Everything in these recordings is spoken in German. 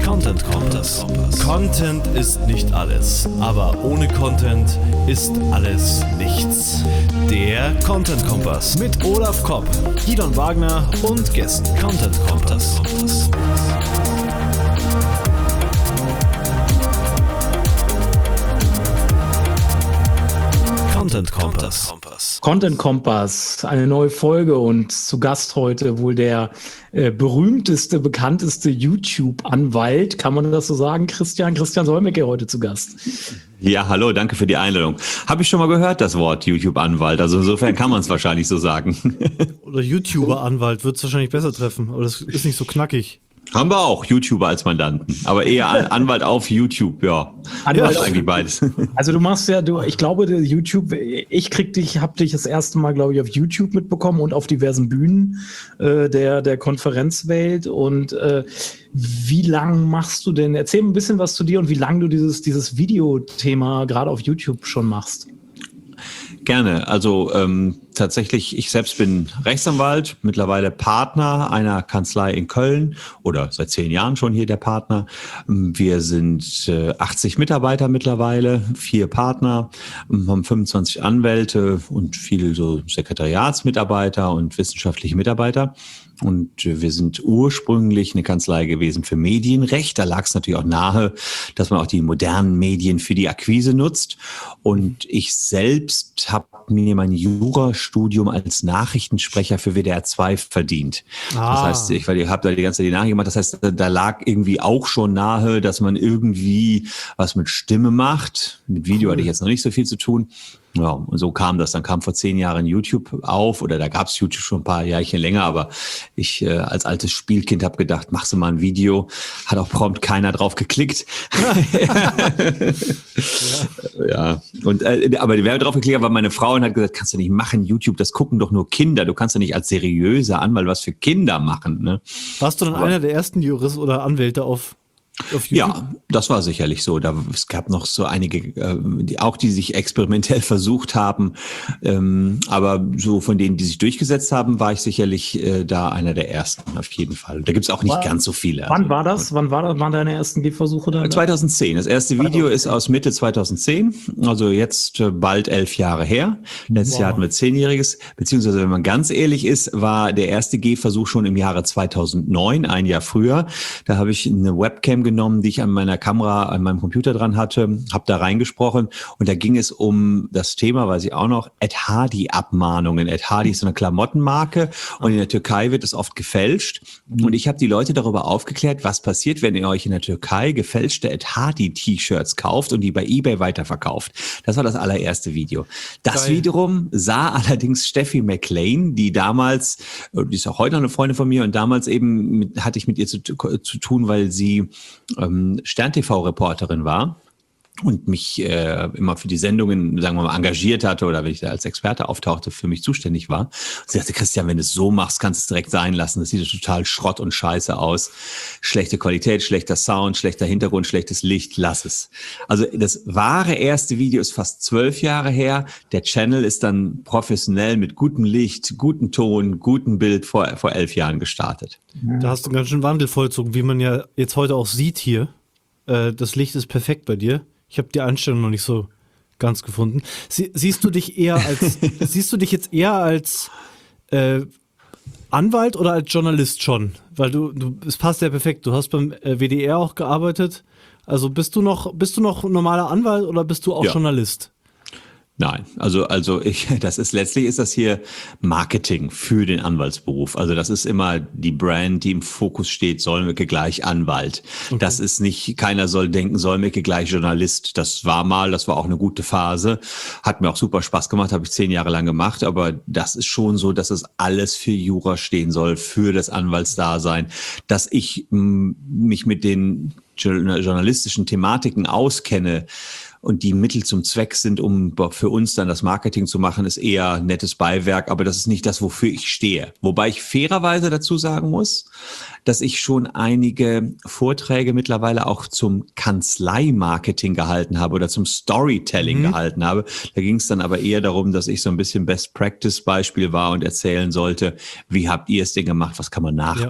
Content Kompass. Content ist nicht alles, aber ohne Content ist alles nichts. Der Content Kompass mit Olaf Kopp, Gidon Wagner und Gästen. Content Kompass. Content Kompass. Content Kompass, eine neue Folge und zu Gast heute wohl der berühmteste, bekannteste YouTube-Anwalt, kann man das so sagen? Christian Solmecke heute zu Gast. Ja, hallo, danke für die Einladung. Habe ich schon mal gehört, das Wort YouTube-Anwalt, also insofern kann man es wahrscheinlich so sagen. Oder YouTuber-Anwalt wird es wahrscheinlich besser treffen, aber das ist nicht so knackig. Haben wir auch YouTuber als Mandanten, aber eher Anwalt auf YouTube, ja. Anwalt ja, eigentlich beides. Also du machst ja, ich glaube, YouTube, habe dich das erste Mal, glaube ich, auf YouTube mitbekommen und auf diversen Bühnen der Konferenzwelt. Und wie lang machst du denn? Erzähl ein bisschen was zu dir und wie lange du dieses Videothema gerade auf YouTube schon machst. Gerne. Also tatsächlich, ich selbst bin Rechtsanwalt, mittlerweile Partner einer Kanzlei in Köln oder seit 10 Jahren schon hier der Partner. Wir sind 80 Mitarbeiter mittlerweile, 4 Partner, haben 25 Anwälte und viele so Sekretariatsmitarbeiter und wissenschaftliche Mitarbeiter. Und wir sind ursprünglich eine Kanzlei gewesen für Medienrecht. Da lag es natürlich auch nahe, dass man auch die modernen Medien für die Akquise nutzt. Und ich selbst habe mir mein Jurastudium als Nachrichtensprecher für WDR 2 verdient. Das heißt, ich habe da die ganze Zeit die Nachrichten gemacht. Das heißt, da lag irgendwie auch schon nahe, dass man irgendwie was mit Stimme macht. Mit Video hatte ich jetzt noch nicht so viel zu tun. Ja, und so kam das. Dann kam vor 10 Jahren YouTube auf, oder da gab es YouTube schon ein paar Jährchen länger, aber ich als altes Spielkind habe gedacht, machst du mal ein Video. Hat auch prompt keiner drauf geklickt. Ja. Und aber wer drauf geklickt hat, war meine Frau und hat gesagt, kannst du nicht machen, YouTube, das gucken doch nur Kinder. Du kannst doch nicht als seriöser Anwalt was für Kinder machen. Ne? Warst du dann einer der ersten Juristen oder Anwälte auf YouTube? Ja, das war sicherlich so. Es gab noch so einige, die sich experimentell versucht haben. Aber so von denen, die sich durchgesetzt haben, war ich sicherlich da einer der ersten, auf jeden Fall. Da gibt's auch nicht ganz so viele. Wann war das? Wann waren deine ersten Gehversuche da? 2010. Das erste Video ist aus Mitte 2010. Also jetzt bald 11 Jahre her. Letztes Jahr hatten wir 10-jähriges. Beziehungsweise, wenn man ganz ehrlich ist, war der erste Gehversuch schon im Jahre 2009, ein Jahr früher. Da habe ich eine Webcam genommen, die ich an meiner Kamera, an meinem Computer dran hatte, habe da reingesprochen und da ging es um das Thema, weiß ich auch noch, Ed Hardy-Abmahnungen. Ed Hardy ist so eine Klamottenmarke und in der Türkei wird es oft gefälscht und ich habe die Leute darüber aufgeklärt, was passiert, wenn ihr euch in der Türkei gefälschte Ed Hardy-T-Shirts kauft und die bei eBay weiterverkauft. Das war das allererste Video. Das Geil. Wiederum sah allerdings Steffi McLean, die damals, die ist auch heute noch eine Freundin von mir und damals eben hatte ich mit ihr zu tun, weil sie Stern-TV-Reporterin war und mich immer für die Sendungen, sagen wir mal, engagiert hatte oder wenn ich da als Experte auftauchte, für mich zuständig war. Und sie sagte, Christian, wenn du es so machst, kannst du es direkt sein lassen. Das sieht total Schrott und Scheiße aus. Schlechte Qualität, schlechter Sound, schlechter Hintergrund, schlechtes Licht, lass es. Also das wahre erste Video ist fast 12 Jahre her. Der Channel ist dann professionell mit gutem Licht, gutem Ton, gutem Bild vor 11 Jahren gestartet. Da hast du einen ganz schön Wandel vollzogen, wie man ja jetzt heute auch sieht hier. Das Licht ist perfekt bei dir. Ich habe die Einstellung noch nicht so ganz gefunden. Siehst du dich jetzt eher als Anwalt oder als Journalist schon? Weil es passt ja perfekt. Du hast beim WDR auch gearbeitet. Also bist du noch normaler Anwalt oder bist du auch Journalist? Nein, letztlich ist das hier Marketing für den Anwaltsberuf. Also das ist immer die Brand, die im Fokus steht, Solmecke gleich Anwalt. Okay. Das ist nicht, keiner soll denken, Solmecke gleich Journalist. Das war auch eine gute Phase. Hat mir auch super Spaß gemacht, habe ich 10 Jahre lang gemacht. Aber das ist schon so, dass es alles für Jura stehen soll, für das Anwaltsdasein. Dass ich mich mit den journalistischen Thematiken auskenne, und die Mittel zum Zweck sind, um für uns dann das Marketing zu machen, ist eher nettes Beiwerk, aber das ist nicht das, wofür ich stehe. Wobei ich fairerweise dazu sagen muss, dass ich schon einige Vorträge mittlerweile auch zum Kanzlei-Marketing gehalten habe oder zum Storytelling gehalten habe. Da ging es dann aber eher darum, dass ich so ein bisschen Best-Practice-Beispiel war und erzählen sollte, wie habt ihr es denn gemacht, was kann man nachmachen.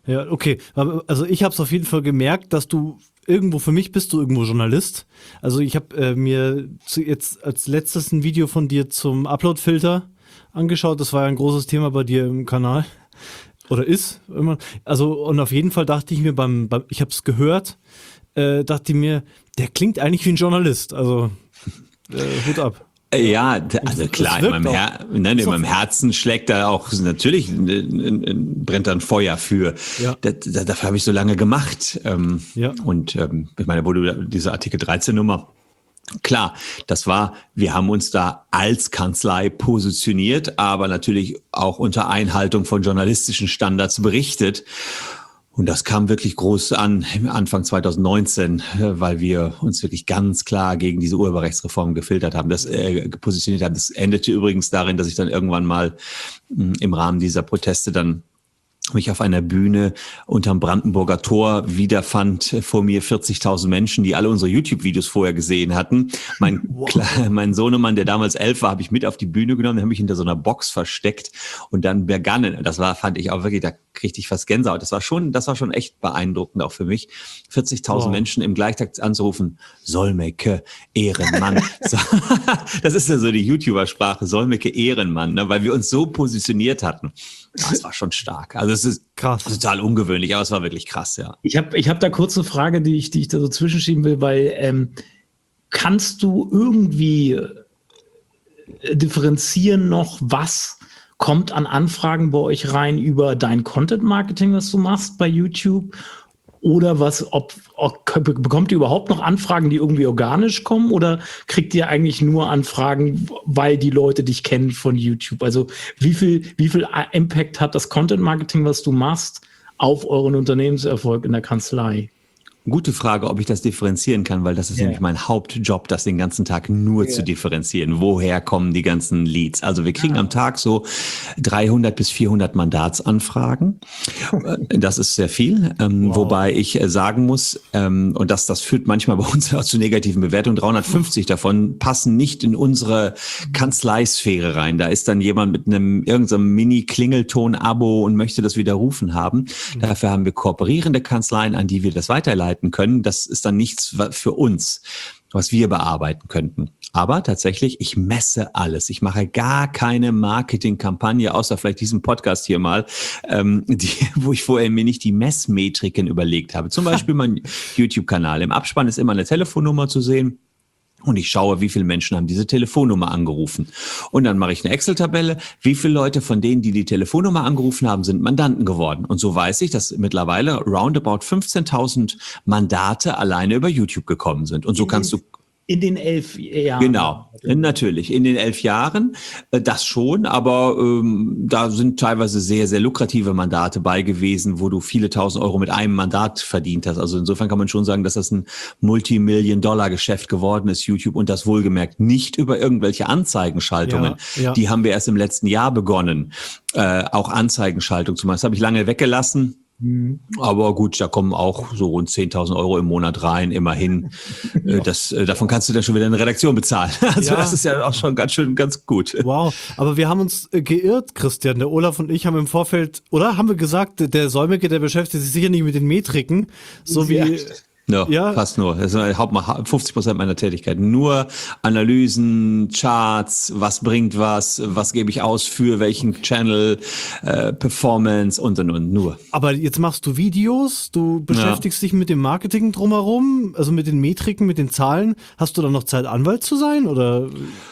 Ja, okay. Also ich habe es auf jeden Fall gemerkt, dass du irgendwo, für mich bist du irgendwo Journalist. Also ich habe mir jetzt als letztes ein Video von dir zum Upload-Filter angeschaut. Das war ja ein großes Thema bei dir im Kanal. Oder ist immer. Also und auf jeden Fall dachte ich mir ich habe es gehört, dachte ich mir, der klingt eigentlich wie ein Journalist. Also Hut ab. Ja, also klar, in meinem Herzen schlägt da auch natürlich, brennt da ein Feuer für. Ja. Dafür habe ich so lange gemacht. Und ich meine, wo du diese Artikel 13 Nummer, klar, wir haben uns da als Kanzlei positioniert, aber natürlich auch unter Einhaltung von journalistischen Standards berichtet. Und das kam wirklich groß an Anfang 2019, weil wir uns wirklich ganz klar gegen diese Urheberrechtsreform gefiltert haben, positioniert haben. Das endete übrigens darin, dass ich dann irgendwann mal im Rahmen dieser Proteste dann mich auf einer Bühne unterm Brandenburger Tor wiederfand, vor mir 40.000 Menschen, die alle unsere YouTube-Videos vorher gesehen hatten. Mein Sohnemann, der damals 11 war, habe ich mit auf die Bühne genommen, habe mich hinter so einer Box versteckt und dann begannen. Fand ich auch wirklich, da kriegte ich fast Gänsehaut. Das war schon echt beeindruckend auch für mich. 40.000 Menschen im Gleichtakt anzurufen, Solmecke, Ehrenmann. Das ist ja so die YouTuber-Sprache, Solmecke, Ehrenmann, ne, weil wir uns so positioniert hatten. Das war schon stark. Also es ist krass, total ungewöhnlich, aber es war wirklich krass, ja. Ich hab da kurz eine Frage, die ich da so zwischenschieben will, weil kannst du irgendwie differenzieren noch, was kommt an Anfragen bei euch rein über dein Content-Marketing, was du machst bei YouTube? Oder bekommt ihr überhaupt noch Anfragen, die irgendwie organisch kommen? Oder kriegt ihr eigentlich nur Anfragen, weil die Leute dich kennen von YouTube? Also wie viel Impact hat das Content-Marketing, was du machst, auf euren Unternehmenserfolg in der Kanzlei? Gute Frage, ob ich das differenzieren kann, weil das ist nämlich mein Hauptjob, das den ganzen Tag nur zu differenzieren. Woher kommen die ganzen Leads? Also wir kriegen am Tag so 300 bis 400 Mandatsanfragen. Das ist sehr viel, wobei ich sagen muss, und das führt manchmal bei uns auch zu negativen Bewertungen, 350 davon passen nicht in unsere Kanzleisphäre rein. Da ist dann jemand mit irgendeinem Mini-Klingelton-Abo und möchte das widerrufen haben. Dafür haben wir kooperierende Kanzleien, an die wir das weiterleiten können. Das ist dann nichts für uns, was wir bearbeiten könnten. Aber tatsächlich, ich messe alles. Ich mache gar keine Marketingkampagne, außer vielleicht diesen Podcast hier mal, wo ich vorher mir nicht die Messmetriken überlegt habe. Zum Beispiel mein YouTube-Kanal. Im Abspann ist immer eine Telefonnummer zu sehen. Und ich schaue, wie viele Menschen haben diese Telefonnummer angerufen. Und dann mache ich eine Excel-Tabelle, wie viele Leute von denen, die die Telefonnummer angerufen haben, sind Mandanten geworden. Und so weiß ich, dass mittlerweile roundabout 15.000 Mandate alleine über YouTube gekommen sind. Und so kannst du... In den 11 Jahren. Genau, natürlich. In den 11 Jahren, das schon, aber da sind teilweise sehr, sehr lukrative Mandate bei gewesen, wo du viele tausend Euro mit einem Mandat verdient hast. Also insofern kann man schon sagen, dass das ein Multimillion-Dollar-Geschäft geworden ist, YouTube, und das wohlgemerkt nicht über irgendwelche Anzeigenschaltungen. Ja. Die haben wir erst im letzten Jahr begonnen, auch Anzeigenschaltung zu machen. Das habe ich lange weggelassen. Aber gut, da kommen auch so rund 10.000 Euro im Monat rein, immerhin. Davon kannst du dann schon wieder eine Redaktion bezahlen. Also das ist ja auch schon ganz gut. Wow, aber wir haben uns geirrt, Christian. Der Olaf und ich haben im Vorfeld, oder haben wir gesagt, der Solmecke, der beschäftigt sich sicher nicht mit den Metriken, so wie... Fast nur. Das ist 50% meiner Tätigkeit. Nur Analysen, Charts, was bringt was gebe ich aus für welchen Channel, Performance und. Nur. Aber jetzt machst du Videos, du beschäftigst dich mit dem Marketing drumherum, also mit den Metriken, mit den Zahlen. Hast du dann noch Zeit, Anwalt zu sein, oder?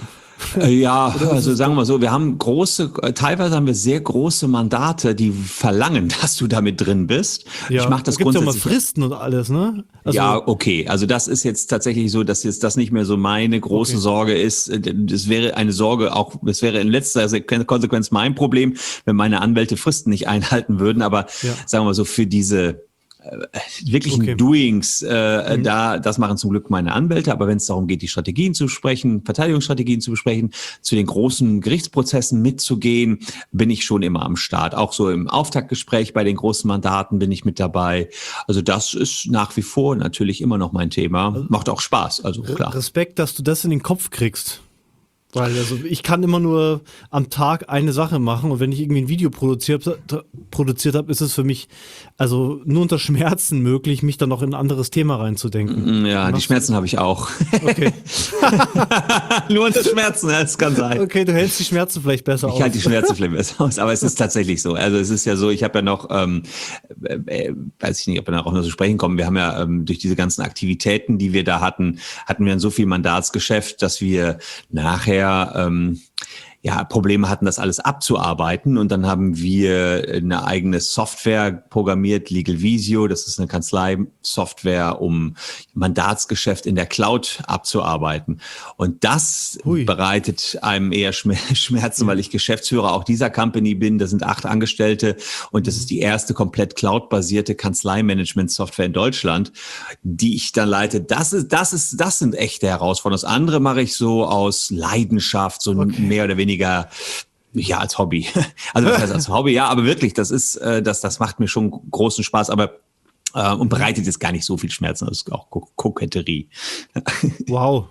Ja, also sagen wir mal so, teilweise haben wir sehr große Mandate, die verlangen, dass du damit drin bist. Ja, ich mache das grundsätzlich. Grundsätzlich. Ja mal Fristen und alles, ne? Also, ja, okay. Also das ist jetzt tatsächlich so, dass jetzt das nicht mehr so meine große Sorge ist. Das wäre eine Sorge auch, das wäre in letzter Konsequenz mein Problem, wenn meine Anwälte Fristen nicht einhalten würden. Aber sagen wir mal so, für diese wirklichen Doings, das machen zum Glück meine Anwälte, aber wenn es darum geht, die Strategien zu besprechen, Verteidigungsstrategien zu besprechen, zu den großen Gerichtsprozessen mitzugehen, bin ich schon immer am Start. Auch so im Auftaktgespräch bei den großen Mandaten bin ich mit dabei. Also das ist nach wie vor natürlich immer noch mein Thema. Macht auch Spaß, also klar. Respekt, dass du das in den Kopf kriegst. Weil also ich kann immer nur am Tag eine Sache machen und wenn ich irgendwie ein Video produziert habe, ist es für mich also nur unter Schmerzen möglich, mich dann noch in ein anderes Thema reinzudenken. Ja, die Schmerzen habe ich auch. Okay. Nur unter Schmerzen, das kann sein. Okay, du hältst die Schmerzen vielleicht besser aus. Ich halte die Schmerzen vielleicht besser aus, aber es ist tatsächlich so. Also es ist ja so, ich habe ja noch, weiß ich nicht, ob wir da auch noch zu sprechen kommen, wir haben ja durch diese ganzen Aktivitäten, die wir da hatten wir dann so viel Mandatsgeschäft, dass wir nachher Probleme hatten, das alles abzuarbeiten. Und dann haben wir eine eigene Software programmiert, Legal Visio. Das ist eine Kanzlei-Software, um Mandatsgeschäft in der Cloud abzuarbeiten. Und das bereitet einem eher Schmerzen, weil ich Geschäftsführer auch dieser Company bin. Da sind 8 Angestellte und das ist die erste komplett cloud-basierte Kanzlei-Management-Software in Deutschland, die ich dann leite. Das sind echte Herausforderungen. Das andere mache ich so aus Leidenschaft, so mehr oder weniger als Hobby. Also das heißt als Hobby, ja, aber wirklich, das ist, das macht mir schon großen Spaß, aber und bereitet jetzt gar nicht so viel Schmerzen. Das ist auch Koketterie. Wow.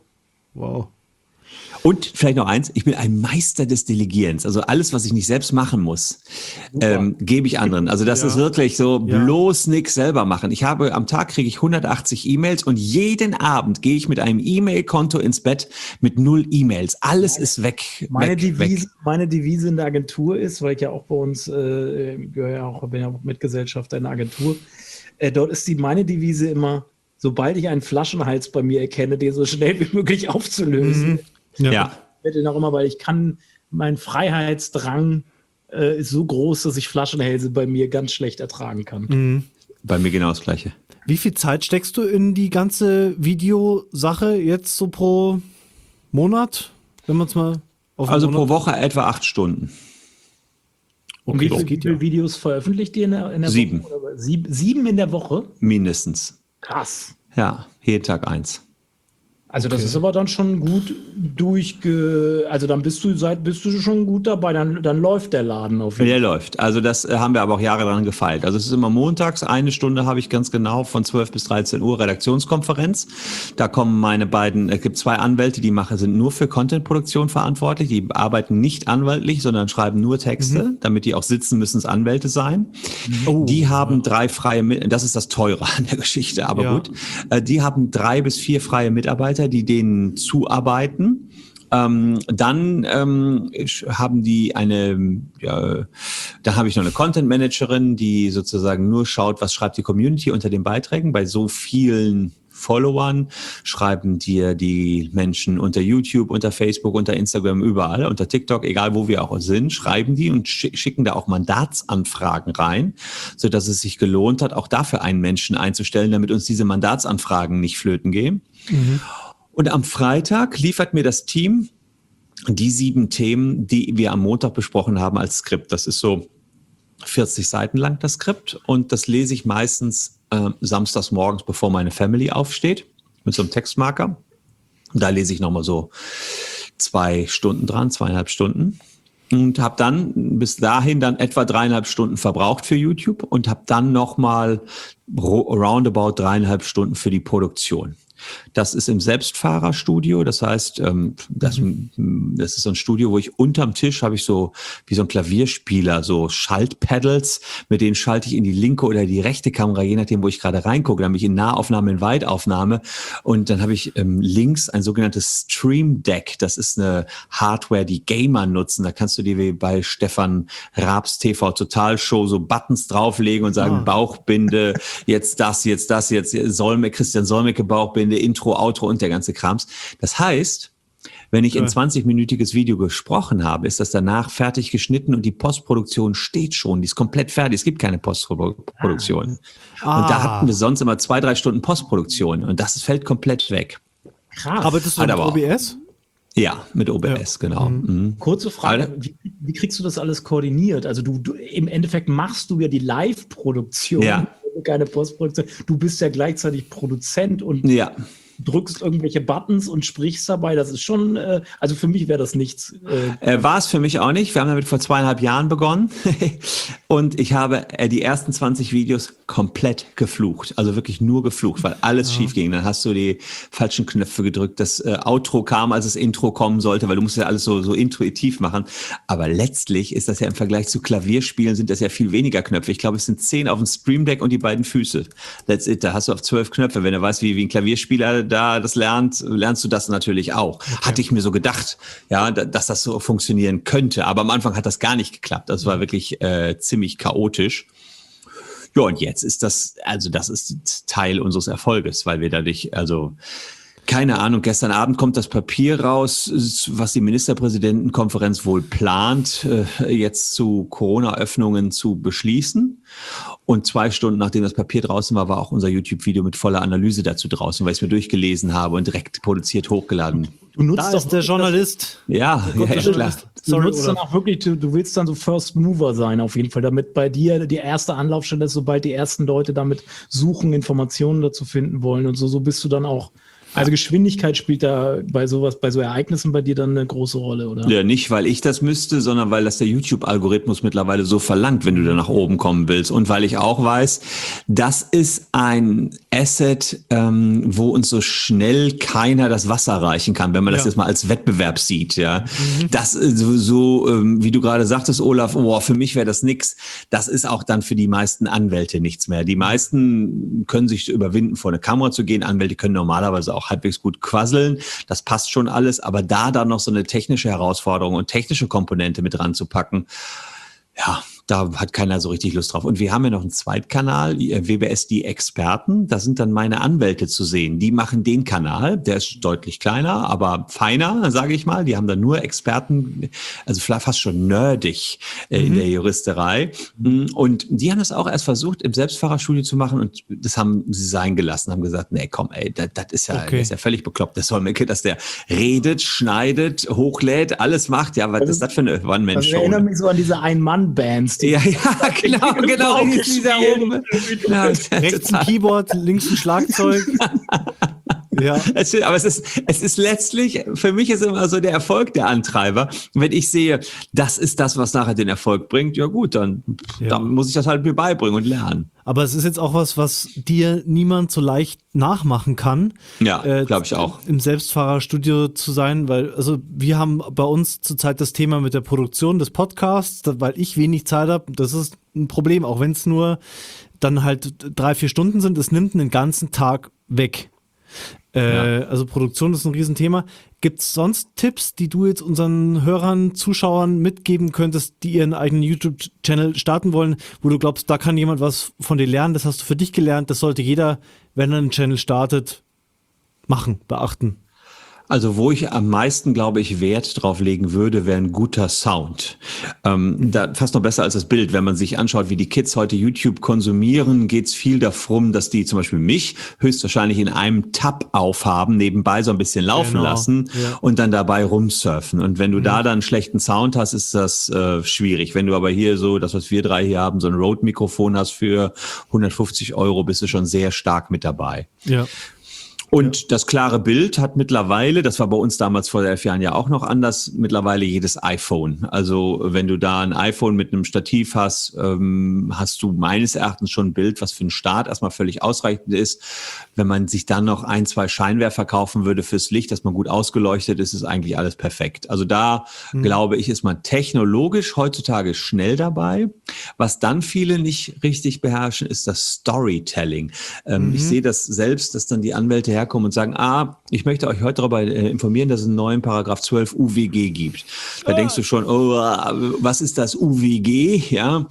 Und vielleicht noch eins, ich bin ein Meister des Delegierens. Also alles, was ich nicht selbst machen muss, gebe ich anderen. Also das ist wirklich so, bloß nichts selber machen. Am Tag kriege ich 180 E-Mails und jeden Abend gehe ich mit einem E-Mail-Konto ins Bett mit 0 E-Mails. Alles ist weg. Meine Devise in der Agentur ist, weil ich ja auch bei uns bin ja auch Mitgesellschafter in der Agentur, dort ist meine Devise immer, sobald ich einen Flaschenhals bei mir erkenne, den so schnell wie möglich aufzulösen. Ja. Ich auch immer, weil mein Freiheitsdrang ist so groß, dass ich Flaschenhälse bei mir ganz schlecht ertragen kann. Bei mir genau das Gleiche. Wie viel Zeit steckst du in die ganze Videosache jetzt so pro Monat? Wenn man es mal auf Also pro Woche etwa 8 Stunden. Und wie viele Videos veröffentlicht ihr in der 7. Woche? 7 in der Woche? Mindestens. Krass. Ja, jeden Tag 1. Also das ist aber dann schon gut also dann bist du schon gut dabei, dann läuft der Laden auf jeden Fall. Der läuft. Also das haben wir aber auch Jahre dran gefeilt. Also es ist immer montags, 1 Stunde habe ich ganz genau von 12 bis 13 Uhr Redaktionskonferenz. Da kommen es gibt 2 Anwälte, sind nur für Contentproduktion verantwortlich. Die arbeiten nicht anwaltlich, sondern schreiben nur Texte, damit die auch sitzen müssen, es Anwälte sein. Die haben 3 freie das ist das Teure an der Geschichte, aber gut. Die haben 3 bis 4 freie Mitarbeiter, die denen zuarbeiten. Dann haben die da habe ich noch eine Content Managerin, die sozusagen nur schaut, was schreibt die Community unter den Beiträgen. Bei so vielen Followern schreiben dir die Menschen unter YouTube, unter Facebook, unter Instagram, überall, unter TikTok, egal wo wir auch sind, schreiben die und schicken da auch Mandatsanfragen rein, sodass es sich gelohnt hat, auch dafür einen Menschen einzustellen, damit uns diese Mandatsanfragen nicht flöten gehen. Und am Freitag liefert mir das Team die 7 Themen, die wir am Montag besprochen haben als Skript. Das ist so 40 Seiten lang, das Skript. Und das lese ich meistens samstags morgens, bevor meine Family aufsteht, mit so einem Textmarker. Und da lese ich nochmal so 2 Stunden dran, 2,5 Stunden. Und habe dann bis dahin dann etwa 3,5 Stunden verbraucht für YouTube und habe dann nochmal roundabout 3,5 Stunden für die Produktion. Das ist im Selbstfahrerstudio, das heißt, das ist so ein Studio, wo ich unterm Tisch habe ich so wie so ein Klavierspieler, so Schaltpedals, mit denen schalte ich in die linke oder die rechte Kamera, je nachdem, wo ich gerade reingucke. Dann habe ich in Nahaufnahme, in Weitaufnahme und dann habe ich links ein sogenanntes Stream Deck. Das ist eine Hardware, die Gamer nutzen. Da kannst du dir wie bei Stefan Raabs TV Total Show so Buttons drauflegen und sagen, Bauchbinde, jetzt Christian Solmecke Bauchbinde, Intro, Outro und der ganze Krams. Das heißt, wenn ich ein 20-minütiges Video gesprochen habe, ist das danach fertig geschnitten und die Postproduktion steht schon. Die ist komplett fertig. Es gibt keine Postproduktion. Und da hatten wir sonst immer 2-3 Stunden Postproduktion und das fällt komplett weg. Krass. Arbeitest du mit OBS? Ja, mit OBS, genau. Kurze Frage, wie kriegst du das alles koordiniert? Also du im Endeffekt machst du ja die Live-Produktion, keine Postproduktion. Du bist ja gleichzeitig Produzent und drückst irgendwelche Buttons und sprichst dabei. Das ist schon, also für mich wäre das nichts. War es für mich auch nicht. Wir haben damit vor 2,5 Jahren begonnen und ich habe die ersten 20 Videos komplett geflucht. Also wirklich nur geflucht, weil alles schief ging. Dann hast du die falschen Knöpfe gedrückt. Das Outro kam, als das Intro kommen sollte, weil du musst ja alles so intuitiv machen. Aber letztlich ist das ja im Vergleich zu Klavierspielen sind das ja viel weniger Knöpfe. Ich glaube, es sind 10 auf dem Stream Deck und die beiden Füße. That's it. Da hast du auf 12 Knöpfe. Wenn du weißt, wie ein Klavierspieler da das lernt, lernst du das natürlich auch. Okay. Hatte ich mir so gedacht, ja, dass das so funktionieren könnte. Aber am Anfang hat das gar nicht geklappt. Das war wirklich ziemlich chaotisch. Ja, und jetzt ist das ist Teil unseres Erfolges, weil wir dadurch, keine Ahnung, gestern Abend kommt das Papier raus, was die Ministerpräsidentenkonferenz wohl plant, jetzt zu Corona-Öffnungen zu beschließen. Und 2 Stunden, nachdem das Papier draußen war, war auch unser YouTube-Video mit voller Analyse dazu draußen, weil ich es mir durchgelesen habe und direkt produziert hochgeladen. Du nutzt doch der Journalist. Ja, klar. Du nutzt dann auch wirklich, du willst dann so First Mover sein auf jeden Fall, damit bei dir die erste Anlaufstelle ist, sobald die ersten Leute damit suchen, Informationen dazu finden wollen und so bist du dann auch. Also Geschwindigkeit spielt da bei so Ereignissen bei dir dann eine große Rolle, oder? Ja, nicht, weil ich das müsste, sondern weil das der YouTube-Algorithmus mittlerweile so verlangt, wenn du da nach oben kommen willst. Und weil ich auch weiß, das ist ein Asset, wo uns so schnell keiner das Wasser reichen kann, wenn man das jetzt mal als Wettbewerb sieht. Ja, das ist so, wie du gerade sagtest, Olaf, für mich wäre das nix. Das ist auch dann für die meisten Anwälte nichts mehr. Die meisten können sich überwinden, vor eine Kamera zu gehen. Anwälte können normalerweise auch halbwegs gut quasseln, das passt schon alles, aber da dann noch so eine technische Herausforderung und technische Komponente mit ranzupacken, ja, da hat keiner so richtig Lust drauf. Und wir haben ja noch einen Zweitkanal, WBS die Experten, da sind dann meine Anwälte zu sehen, die machen den Kanal, der ist deutlich kleiner, aber feiner, sage ich mal, die haben dann nur Experten, also vielleicht fast schon nerdig in der Juristerei und die haben das auch erst versucht im Selbstfahrerstudio zu machen und das haben sie sein gelassen, haben gesagt, nee komm ey, das ist ja völlig bekloppt, dass der redet, schneidet, hochlädt, alles macht, ja, was ist das für eine One-Man-Show? Ich erinnere mich so an diese Ein-Mann-Bands. Ja, genau. Rechts ein Keyboard, links ein Schlagzeug. Ja. Aber es ist letztlich, für mich ist immer so der Erfolg der Antreiber. Wenn ich sehe, das ist das, was nachher den Erfolg bringt, ja gut, dann muss ich das halt mir beibringen und lernen. Aber es ist jetzt auch was dir niemand so leicht nachmachen kann. Ja, glaube ich auch. Im Selbstfahrerstudio zu sein, weil, also wir haben bei uns zurzeit das Thema mit der Produktion des Podcasts, weil ich wenig Zeit habe. Das ist ein Problem, auch wenn es nur dann halt 3-4 Stunden sind. Es nimmt einen ganzen Tag weg. Also Produktion ist ein Riesenthema. Gibt es sonst Tipps, die du jetzt unseren Hörern, Zuschauern mitgeben könntest, die ihren eigenen YouTube-Channel starten wollen, wo du glaubst, da kann jemand was von dir lernen, das hast du für dich gelernt, das sollte jeder, wenn er einen Channel startet, machen, beachten? Also wo ich am meisten, glaube ich, Wert drauf legen würde, wäre ein guter Sound. Da fast noch besser als das Bild. Wenn man sich anschaut, wie die Kids heute YouTube konsumieren, geht es viel darum, dass die zum Beispiel mich höchstwahrscheinlich in einem Tab aufhaben, nebenbei so ein bisschen laufen lassen und dann dabei rumsurfen. Und wenn du da dann einen schlechten Sound hast, ist das schwierig. Wenn du aber hier so, das was wir 3 hier haben, so ein Rode-Mikrofon hast für 150 €, bist du schon sehr stark mit dabei. Ja. Und das klare Bild hat mittlerweile, das war bei uns damals vor 11 Jahren ja auch noch anders, mittlerweile jedes iPhone. Also wenn du da ein iPhone mit einem Stativ hast, hast du meines Erachtens schon ein Bild, was für einen Start erstmal völlig ausreichend ist. Wenn man sich dann noch 1-2 Scheinwerfer kaufen würde fürs Licht, dass man gut ausgeleuchtet ist, ist eigentlich alles perfekt. Also da, glaube ich, ist man technologisch heutzutage schnell dabei. Was dann viele nicht richtig beherrschen, ist das Storytelling. Ich sehe das selbst, dass dann die Anwälte herkommen und sagen, ich möchte euch heute darüber informieren, dass es einen neuen Paragraph 12 UWG gibt. Da denkst du schon, was ist das UWG? Ja.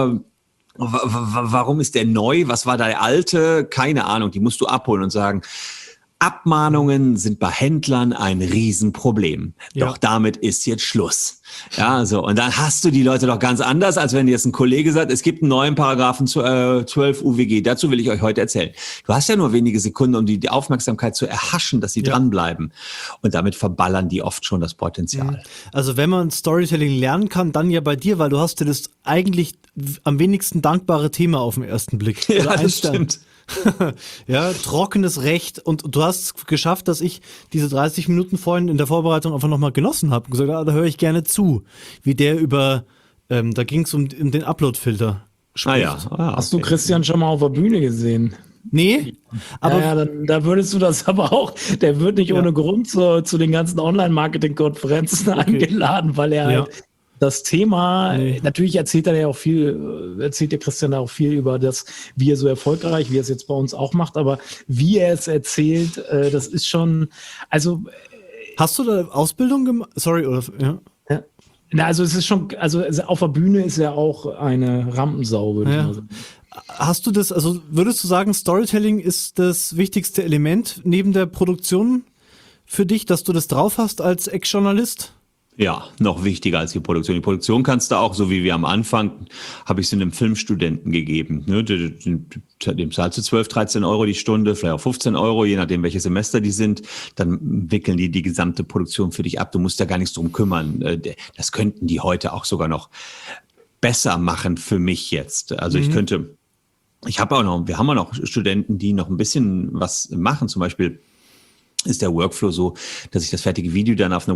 Warum ist der neu? Was war der alte? Keine Ahnung, die musst du abholen und sagen, Abmahnungen sind bei Händlern ein Riesenproblem. Doch damit ist jetzt Schluss. Ja, so. Und dann hast du die Leute doch ganz anders, als wenn jetzt ein Kollege sagt, es gibt einen neuen Paragraphen 12 UWG. Dazu will ich euch heute erzählen. Du hast ja nur wenige Sekunden, um die Aufmerksamkeit zu erhaschen, dass sie dranbleiben. Und damit verballern die oft schon das Potenzial. Also wenn man Storytelling lernen kann, dann ja bei dir, weil du hast ja das eigentlich am wenigsten dankbare Thema auf den ersten Blick. Ja, das stimmt. Ja, trockenes Recht. Und du hast es geschafft, dass ich diese 30 Minuten vorhin in der Vorbereitung einfach nochmal genossen habe. Und gesagt, da höre ich gerne zu. Wie der über, da ging es um den Upload-Filter spricht. Hast du Christian schon mal auf der Bühne gesehen? Nee, aber Ja, da würdest du das aber auch, der wird nicht ohne Grund zu den ganzen Online-Marketing-Konferenzen eingeladen, weil er halt das Thema, natürlich erzählt er ja auch viel, erzählt der Christian auch viel über das, wie er so erfolgreich, wie er es jetzt bei uns auch macht, aber wie er es erzählt, das ist schon, also. Hast du da Ausbildung gemacht? Sorry, oder, ja. Na, also es ist schon, also auf der Bühne ist er auch eine Rampensau, würde ich mal sagen. Hast du das, also würdest du sagen, Storytelling ist das wichtigste Element neben der Produktion für dich, dass du das drauf hast als Ex-Journalist? Ja, noch wichtiger als die Produktion. Die Produktion kannst du auch, so wie wir am Anfang, habe ich es einem Filmstudenten gegeben. Ne? Dem zahlst du 12, 13 Euro die Stunde, vielleicht auch 15 Euro, je nachdem, welche Semester die sind. Dann wickeln die gesamte Produktion für dich ab. Du musst da gar nichts drum kümmern. Das könnten die heute auch sogar noch besser machen für mich jetzt. Also wir haben auch noch Studenten, die noch ein bisschen was machen. Zum Beispiel ist der Workflow so, dass ich das fertige Video dann auf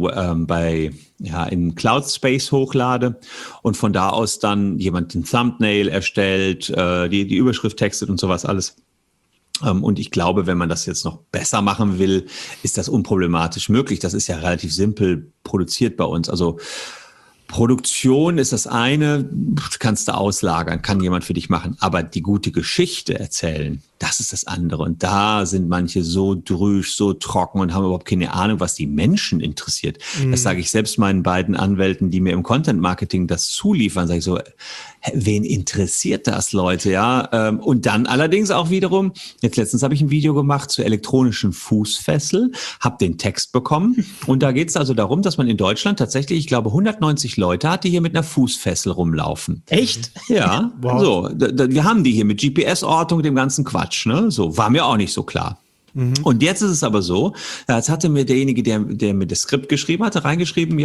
in Cloud Space hochlade und von da aus dann jemand den Thumbnail erstellt, die Überschrift textet und sowas alles. Und ich glaube, wenn man das jetzt noch besser machen will, ist das unproblematisch möglich. Das ist ja relativ simpel produziert bei uns. Also Produktion ist das eine, kannst du auslagern, kann jemand für dich machen. Aber die gute Geschichte erzählen, das ist das andere. Und da sind manche so drüsch, so trocken und haben überhaupt keine Ahnung, was die Menschen interessiert. Das sage ich selbst meinen beiden Anwälten, die mir im Content-Marketing das zuliefern. Sage ich so, wen interessiert das, Leute? Ja. Und dann allerdings auch wiederum, jetzt letztens habe ich ein Video gemacht zur elektronischen Fußfessel, habe den Text bekommen. Und da geht es also darum, dass man in Deutschland tatsächlich, ich glaube, 190 Leute hat, die hier mit einer Fußfessel rumlaufen. Echt? Ja, Wow. So, wir haben die hier mit GPS-Ortung, dem ganzen Quatsch, ne? So, war mir auch nicht so klar. Und jetzt ist es aber so, jetzt hatte mir derjenige, der mir das Skript geschrieben hatte, reingeschrieben,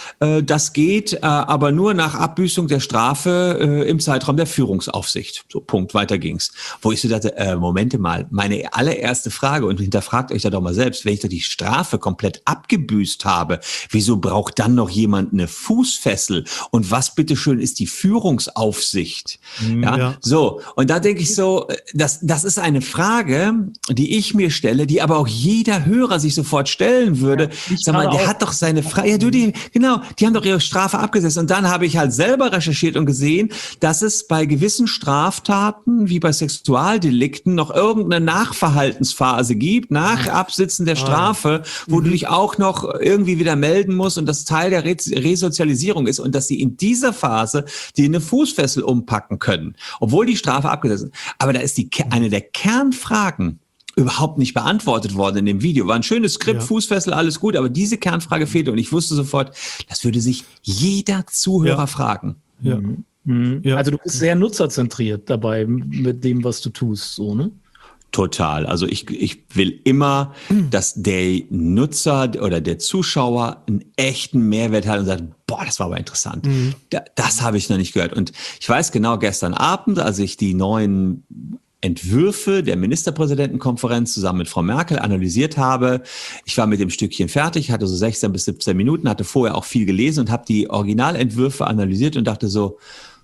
das geht, aber nur nach Abbüßung der Strafe im Zeitraum der Führungsaufsicht. So, Punkt, weiter ging's. Wo ich so dachte, Momente mal, meine allererste Frage, und hinterfragt euch da doch mal selbst, wenn ich da die Strafe komplett abgebüßt habe, wieso braucht dann noch jemand eine Fußfessel? Und was bitteschön ist die Führungsaufsicht? Ja, so. Und da denke ich so, das ist eine Frage, die ich mir stelle, die aber auch jeder Hörer sich sofort stellen würde. Sag mal, der hat doch seine Frage. Ja, die haben doch ihre Strafe abgesessen. Und dann habe ich halt selber recherchiert und gesehen, dass es bei gewissen Straftaten, wie bei Sexualdelikten, noch irgendeine Nachverhaltensphase gibt, nach Absitzen der Strafe, wo du dich auch noch irgendwie wieder melden musst und das Teil der Resozialisierung ist und dass sie in dieser Phase die eine Fußfessel umpacken können, obwohl die Strafe abgesessen ist. Aber da ist eine der Kernfragen überhaupt nicht beantwortet worden in dem Video. War ein schönes Skript, Fußfessel, alles gut, aber diese Kernfrage fehlte und ich wusste sofort, das würde sich jeder Zuhörer fragen. Ja. Also du bist sehr nutzerzentriert dabei mit dem, was du tust, so, ne? Total. Also ich will immer, dass der Nutzer oder der Zuschauer einen echten Mehrwert hat und sagt, boah, das war aber interessant. Das habe ich noch nicht gehört. Und ich weiß genau, gestern Abend, als ich die neuen Entwürfe der Ministerpräsidentenkonferenz zusammen mit Frau Merkel analysiert habe. Ich war mit dem Stückchen fertig, hatte so 16 bis 17 Minuten, hatte vorher auch viel gelesen und habe die Originalentwürfe analysiert und dachte so,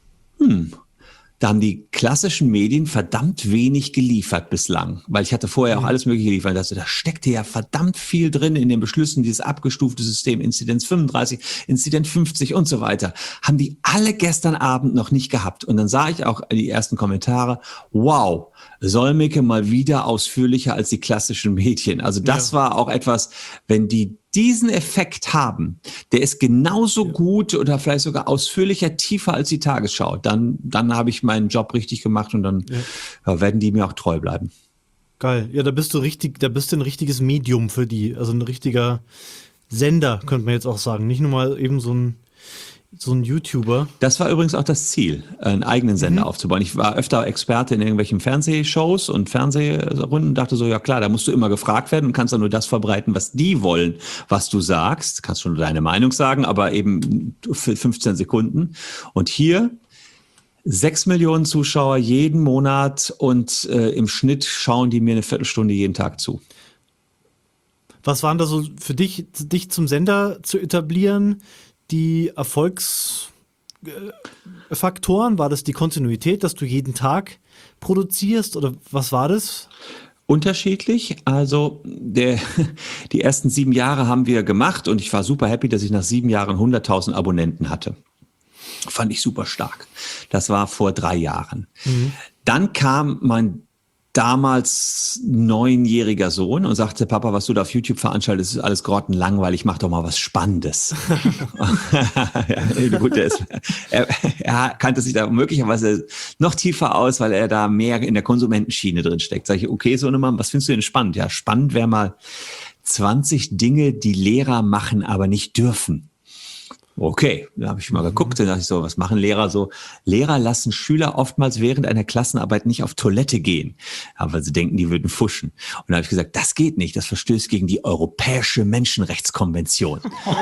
da haben die klassischen Medien verdammt wenig geliefert bislang, weil ich hatte vorher auch alles Mögliche geliefert. Also da steckte ja verdammt viel drin in den Beschlüssen, dieses abgestufte System, Inzidenz 35, Inzidenz 50 und so weiter. Haben die alle gestern Abend noch nicht gehabt. Und dann sah ich auch die ersten Kommentare, wow, Solmecke mal wieder ausführlicher als die klassischen Medien. Also das war auch etwas, wenn die diesen Effekt haben, der ist genauso gut oder vielleicht sogar ausführlicher, tiefer als die Tagesschau, dann habe ich meinen Job richtig gemacht und dann werden die mir auch treu bleiben. Geil. Ja, da bist du ein richtiges Medium für die, also ein richtiger Sender, könnte man jetzt auch sagen. Nicht nur mal eben so ein YouTuber. Das war übrigens auch das Ziel, einen eigenen Sender aufzubauen. Ich war öfter Experte in irgendwelchen Fernsehshows und Fernsehrunden und dachte so, ja klar, da musst du immer gefragt werden und kannst dann nur das verbreiten, was die wollen, was du sagst. Kannst schon deine Meinung sagen, aber eben für 15 Sekunden. Und hier 6 Millionen Zuschauer jeden Monat und im Schnitt schauen die mir eine Viertelstunde jeden Tag zu. Was waren da so für dich zum Sender zu etablieren, die Erfolgsfaktoren? War das die Kontinuität, dass du jeden Tag produzierst oder was war das? Unterschiedlich. Also die ersten 7 Jahre haben wir gemacht und ich war super happy, dass ich nach 7 Jahren 100.000 Abonnenten hatte. Fand ich super stark. Das war vor 3 Jahren. Dann kam mein damals 9-jähriger Sohn und sagte, Papa, was du da auf YouTube veranstaltest, ist alles grottenlangweilig, mach doch mal was Spannendes. Ja, gut, er kannte sich da möglicherweise noch tiefer aus, weil er da mehr in der Konsumentenschiene drin steckt. Sag ich, okay, Sohnemann, was findest du denn spannend? Ja, spannend wäre mal 20 Dinge, die Lehrer machen, aber nicht dürfen. Okay, da habe ich mal geguckt, dann dachte ich so, was machen Lehrer so? Lehrer lassen Schüler oftmals während einer Klassenarbeit nicht auf Toilette gehen, weil sie denken, die würden fuschen. Und da habe ich gesagt, das geht nicht, das verstößt gegen die Europäische Menschenrechtskonvention.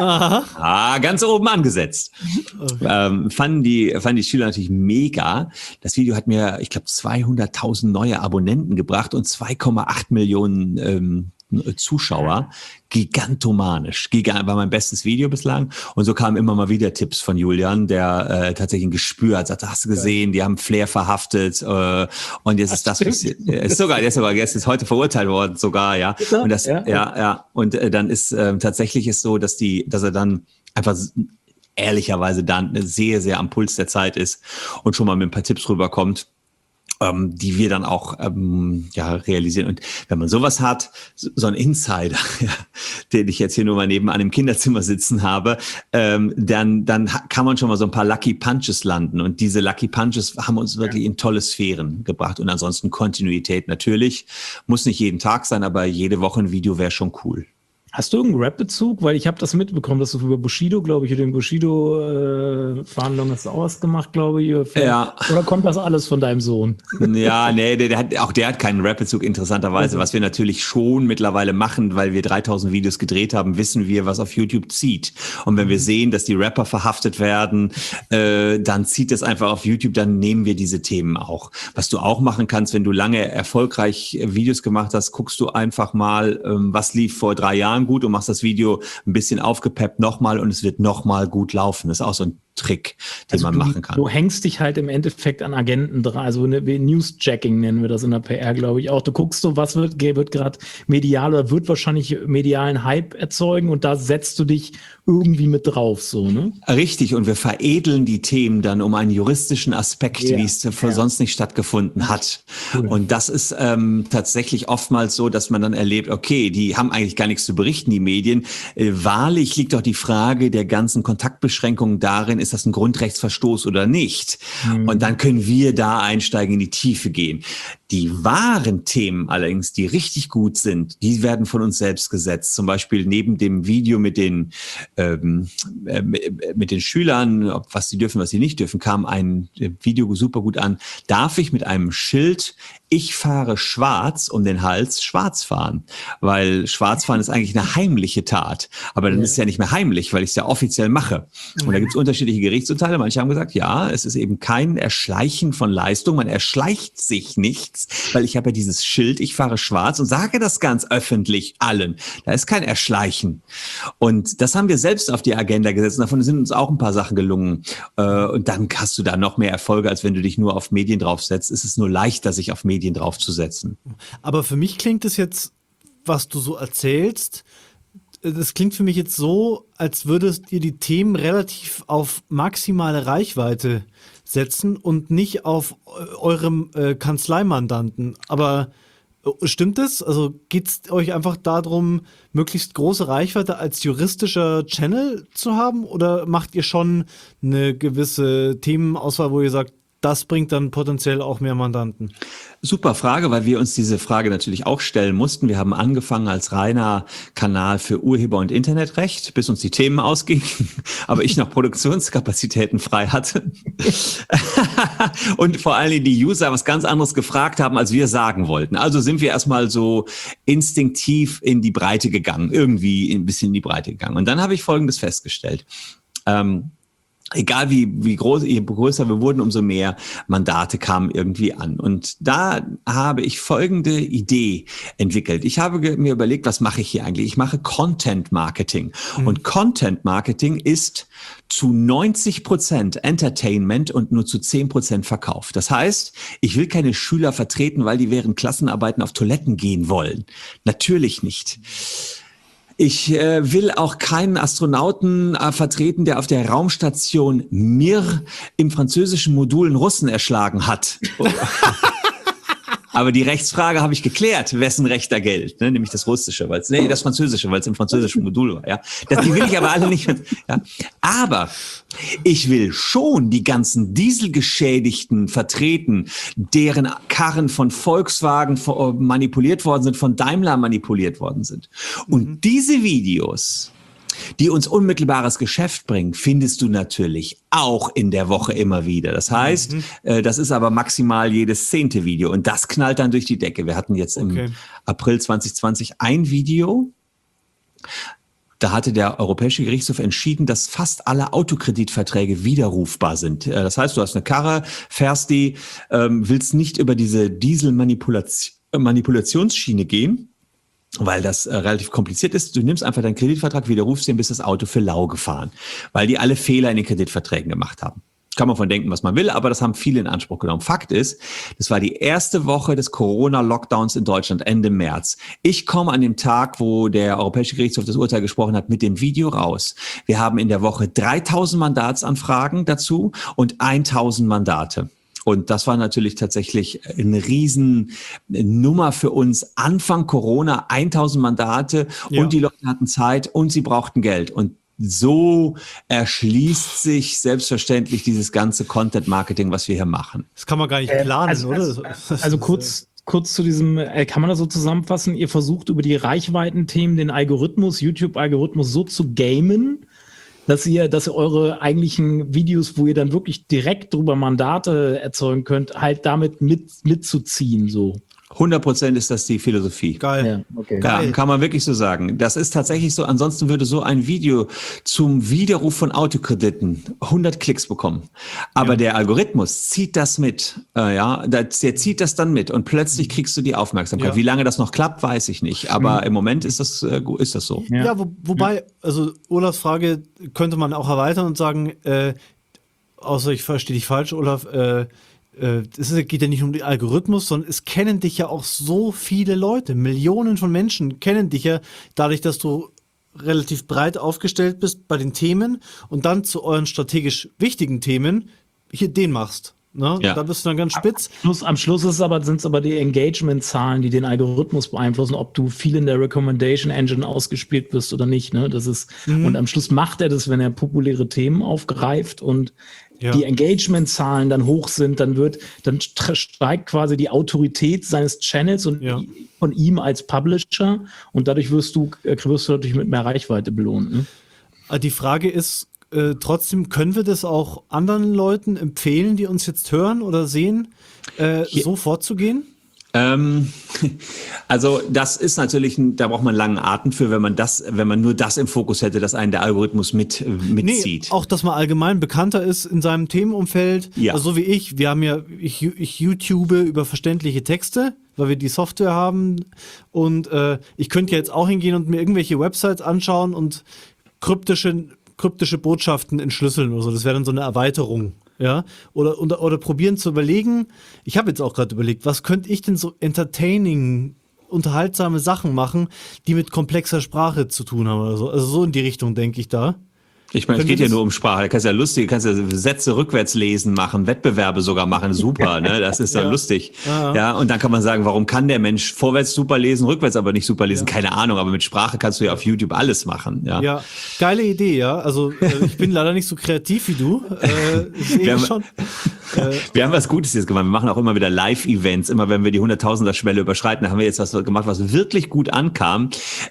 Ganz oben angesetzt. Okay. Fanden die Schüler natürlich mega. Das Video hat mir, ich glaube, 200.000 neue Abonnenten gebracht und 2,8 Millionen Zuschauer, gigantomanisch. War mein bestes Video bislang. Und so kamen immer mal wieder Tipps von Julian, der tatsächlich ein Gespür hat. Sagte, hast du gesehen, die haben Flair verhaftet und jetzt ist das passiert. Der ist heute verurteilt worden sogar, ja. Und das, ja. Und dann ist tatsächlich ist so, dass er dann einfach ehrlicherweise dann sehr, sehr am Puls der Zeit ist und schon mal mit ein paar Tipps rüberkommt, die wir dann auch realisieren. Und wenn man sowas hat, so ein Insider, den ich jetzt hier nur mal nebenan im Kinderzimmer sitzen habe, dann kann man schon mal so ein paar Lucky Punches landen. Und diese Lucky Punches haben uns wirklich in tolle Sphären gebracht. Und ansonsten Kontinuität natürlich. Muss nicht jeden Tag sein, aber jede Woche ein Video wäre schon cool. Hast du irgendeinen Rap-Bezug? Weil ich habe das mitbekommen, dass du über Bushido, glaube ich, über den Bushido-Verhandlungen hast du auch was gemacht, glaube ich. Ja. Oder kommt das alles von deinem Sohn? Ja, nee, der hat keinen Rap-Bezug, interessanterweise. Was wir natürlich schon mittlerweile machen, weil wir 3.000 Videos gedreht haben, wissen wir, was auf YouTube zieht. Und wenn wir sehen, dass die Rapper verhaftet werden, dann zieht es einfach auf YouTube, dann nehmen wir diese Themen auch. Was du auch machen kannst, wenn du lange erfolgreich Videos gemacht hast, guckst du einfach mal, was lief vor 3 Jahren gut und machst das Video ein bisschen aufgepeppt nochmal und es wird nochmal gut laufen. Das ist auch so ein Trick, den man machen kann. Du hängst dich halt im Endeffekt an Agenten dran, also Newsjacking nennen wir das in der PR, glaube ich auch. Du guckst so, was wird gerade medial oder wird wahrscheinlich medialen Hype erzeugen und da setzt du dich irgendwie mit drauf, so, ne? Richtig, und wir veredeln die Themen dann um einen juristischen Aspekt, wie es sonst nicht stattgefunden hat. Cool. Und das ist tatsächlich oftmals so, dass man dann erlebt, okay, die haben eigentlich gar nichts zu berichten, die Medien. Wahrlich liegt doch die Frage der ganzen Kontaktbeschränkungen darin, ist das ein Grundrechtsverstoß oder nicht? Und dann können wir da einsteigen, in die Tiefe gehen. Die wahren Themen allerdings, die richtig gut sind, die werden von uns selbst gesetzt. Zum Beispiel neben dem Video mit den Schülern, was sie dürfen, was sie nicht dürfen, kam ein Video super gut an. Darf ich mit einem Schild, ich fahre schwarz um den Hals, schwarz fahren? Weil Schwarzfahren ist eigentlich eine heimliche Tat. Aber dann ist es ja nicht mehr heimlich, weil ich es ja offiziell mache. Und da gibt es unterschiedliche Gerichtsurteile. Manche haben gesagt, ja, es ist eben kein Erschleichen von Leistung. Man erschleicht sich nichts, weil ich habe ja dieses Schild, ich fahre schwarz und sage das ganz öffentlich allen. Da ist kein Erschleichen. Und das haben wir selbst auf die Agenda gesetzt. Und davon sind uns auch ein paar Sachen gelungen. Und dann hast du da noch mehr Erfolge, als wenn du dich nur auf Medien draufsetzt. Es ist nur leichter, sich auf Medien draufzusetzen. Aber für mich klingt es jetzt, was du so erzählst, das klingt für mich jetzt so, als würdest ihr die Themen relativ auf maximale Reichweite setzen und nicht auf eurem Kanzleimandanten. Aber stimmt es? Also geht es euch einfach darum, möglichst große Reichweite als juristischer Channel zu haben? Oder macht ihr schon eine gewisse Themenauswahl, wo ihr sagt, das bringt dann potenziell auch mehr Mandanten? Super Frage, weil wir uns diese Frage natürlich auch stellen mussten. Wir haben angefangen als reiner Kanal für Urheber- und Internetrecht, bis uns die Themen ausgingen, aber ich noch Produktionskapazitäten frei hatte. Und vor allen Dingen die User was ganz anderes gefragt haben, als wir sagen wollten. Also sind wir erstmal so instinktiv in die Breite gegangen, irgendwie ein bisschen in die Breite gegangen. Und dann habe ich Folgendes festgestellt. egal wie groß, je größer wir wurden, umso mehr Mandate kamen irgendwie an. Und da habe ich folgende Idee entwickelt. Ich habe mir überlegt, was mache ich hier eigentlich? Ich mache Content Marketing. Und Content Marketing ist zu 90% Entertainment und nur zu 10% Verkauf. Das heißt, ich will keine Schüler vertreten, weil die während Klassenarbeiten auf Toiletten gehen wollen. Natürlich nicht. Ich will auch keinen Astronauten vertreten, der auf der Raumstation Mir im französischen Modul einen Russen erschlagen hat. Aber die Rechtsfrage habe ich geklärt, wessen Recht da gilt, ne? Nämlich das Russische, das Französische, weil es im französischen Modul war. Ja, die will ich aber alle nicht. Ja? Aber ich will schon die ganzen Dieselgeschädigten vertreten, deren Karren von Volkswagen manipuliert worden sind, von Daimler manipuliert worden sind. Und diese Videos, die uns unmittelbares Geschäft bringen, findest du natürlich auch in der Woche immer wieder. Das heißt, das ist aber maximal jedes 10. Video und das knallt dann durch die Decke. Wir hatten jetzt im April 2020 ein Video. Da hatte der Europäische Gerichtshof entschieden, dass fast alle Autokreditverträge widerrufbar sind. Das heißt, du hast eine Karre, fährst die, willst nicht über diese Dieselmanipulationsschiene gehen, weil das relativ kompliziert ist. Du nimmst einfach deinen Kreditvertrag, widerrufst den, bist das Auto für lau gefahren, weil die alle Fehler in den Kreditverträgen gemacht haben. Kann man von denken, was man will, aber das haben viele in Anspruch genommen. Fakt ist, das war die erste Woche des Corona-Lockdowns in Deutschland, Ende März. Ich komme an dem Tag, wo der Europäische Gerichtshof das Urteil gesprochen hat, mit dem Video raus. Wir haben in der Woche 3000 Mandatsanfragen dazu und 1000 Mandate. Und das war natürlich tatsächlich eine Riesennummer für uns. Anfang Corona, 1000 Mandate und die Leute hatten Zeit und sie brauchten Geld. Und so erschließt sich selbstverständlich dieses ganze Content-Marketing, was wir hier machen. Das kann man gar nicht planen, oder? Also kurz zu diesem, kann man das so zusammenfassen? Ihr versucht über die Reichweitenthemen den Algorithmus, YouTube-Algorithmus so zu gamen, dass ihr eure eigentlichen Videos, wo ihr dann wirklich direkt drüber Mandate erzeugen könnt, halt damit mitzuziehen, so. 100% ist das die Philosophie. Geil. Ja, okay. Ja, kann man wirklich so sagen. Das ist tatsächlich so. Ansonsten würde so ein Video zum Widerruf von Autokrediten 100 Klicks bekommen. Aber der Algorithmus zieht das mit. Der zieht das dann mit und plötzlich kriegst du die Aufmerksamkeit. Ja. Wie lange das noch klappt, weiß ich nicht. Aber im Moment ist das so. Ja, wobei, also Olafs Frage könnte man auch erweitern und sagen, außer ich verstehe dich falsch, Olaf, es geht ja nicht um den Algorithmus, sondern es kennen dich ja auch so viele Leute. Millionen von Menschen kennen dich ja dadurch, dass du relativ breit aufgestellt bist bei den Themen und dann zu euren strategisch wichtigen Themen hier den machst. Ne? Ja. Da bist du dann ganz spitz. Am Schluss sind es aber die Engagement-Zahlen, die den Algorithmus beeinflussen, ob du viel in der Recommendation Engine ausgespielt wirst oder nicht. Ne? Das ist, und am Schluss macht er das, wenn er populäre Themen aufgreift und die Engagement-Zahlen dann hoch sind, dann steigt quasi die Autorität seines Channels und von ihm als Publisher und dadurch wirst du natürlich mit mehr Reichweite belohnt. Ne? Die Frage ist, trotzdem, können wir das auch anderen Leuten empfehlen, die uns jetzt hören oder sehen, so vorzugehen? Also das ist natürlich, da braucht man einen langen Atem für, wenn man nur das im Fokus hätte, dass einen der Algorithmus mitzieht. Nee, auch, dass man allgemein bekannter ist in seinem Themenumfeld. Ja. Also so wie ich. Ich YouTube über verständliche Texte, weil wir die Software haben. Und ich könnte ja jetzt auch hingehen und mir irgendwelche Websites anschauen und kryptische Botschaften entschlüsseln oder so. Das wäre dann so eine Erweiterung. Ja, oder probieren zu überlegen. Ich habe jetzt auch gerade überlegt, was könnte ich denn so entertaining, unterhaltsame Sachen machen, die mit komplexer Sprache zu tun haben oder so. Also so in die Richtung denke ich da. Ich meine, es geht ja nur um Sprache. Du kannst ja Sätze rückwärts lesen machen, Wettbewerbe sogar machen. Super, ne? Das ist ja lustig. Ja, und dann kann man sagen, warum kann der Mensch vorwärts super lesen, rückwärts aber nicht super lesen? Keine Ahnung, aber mit Sprache kannst du ja auf YouTube alles machen. Ja, geile Idee, ja. Also ich bin leider nicht so kreativ wie du. Wir haben was Gutes jetzt gemacht. Wir machen auch immer wieder Live-Events. Immer wenn wir die 100.000er-Schwelle überschreiten, haben wir jetzt was gemacht, was wirklich gut ankam.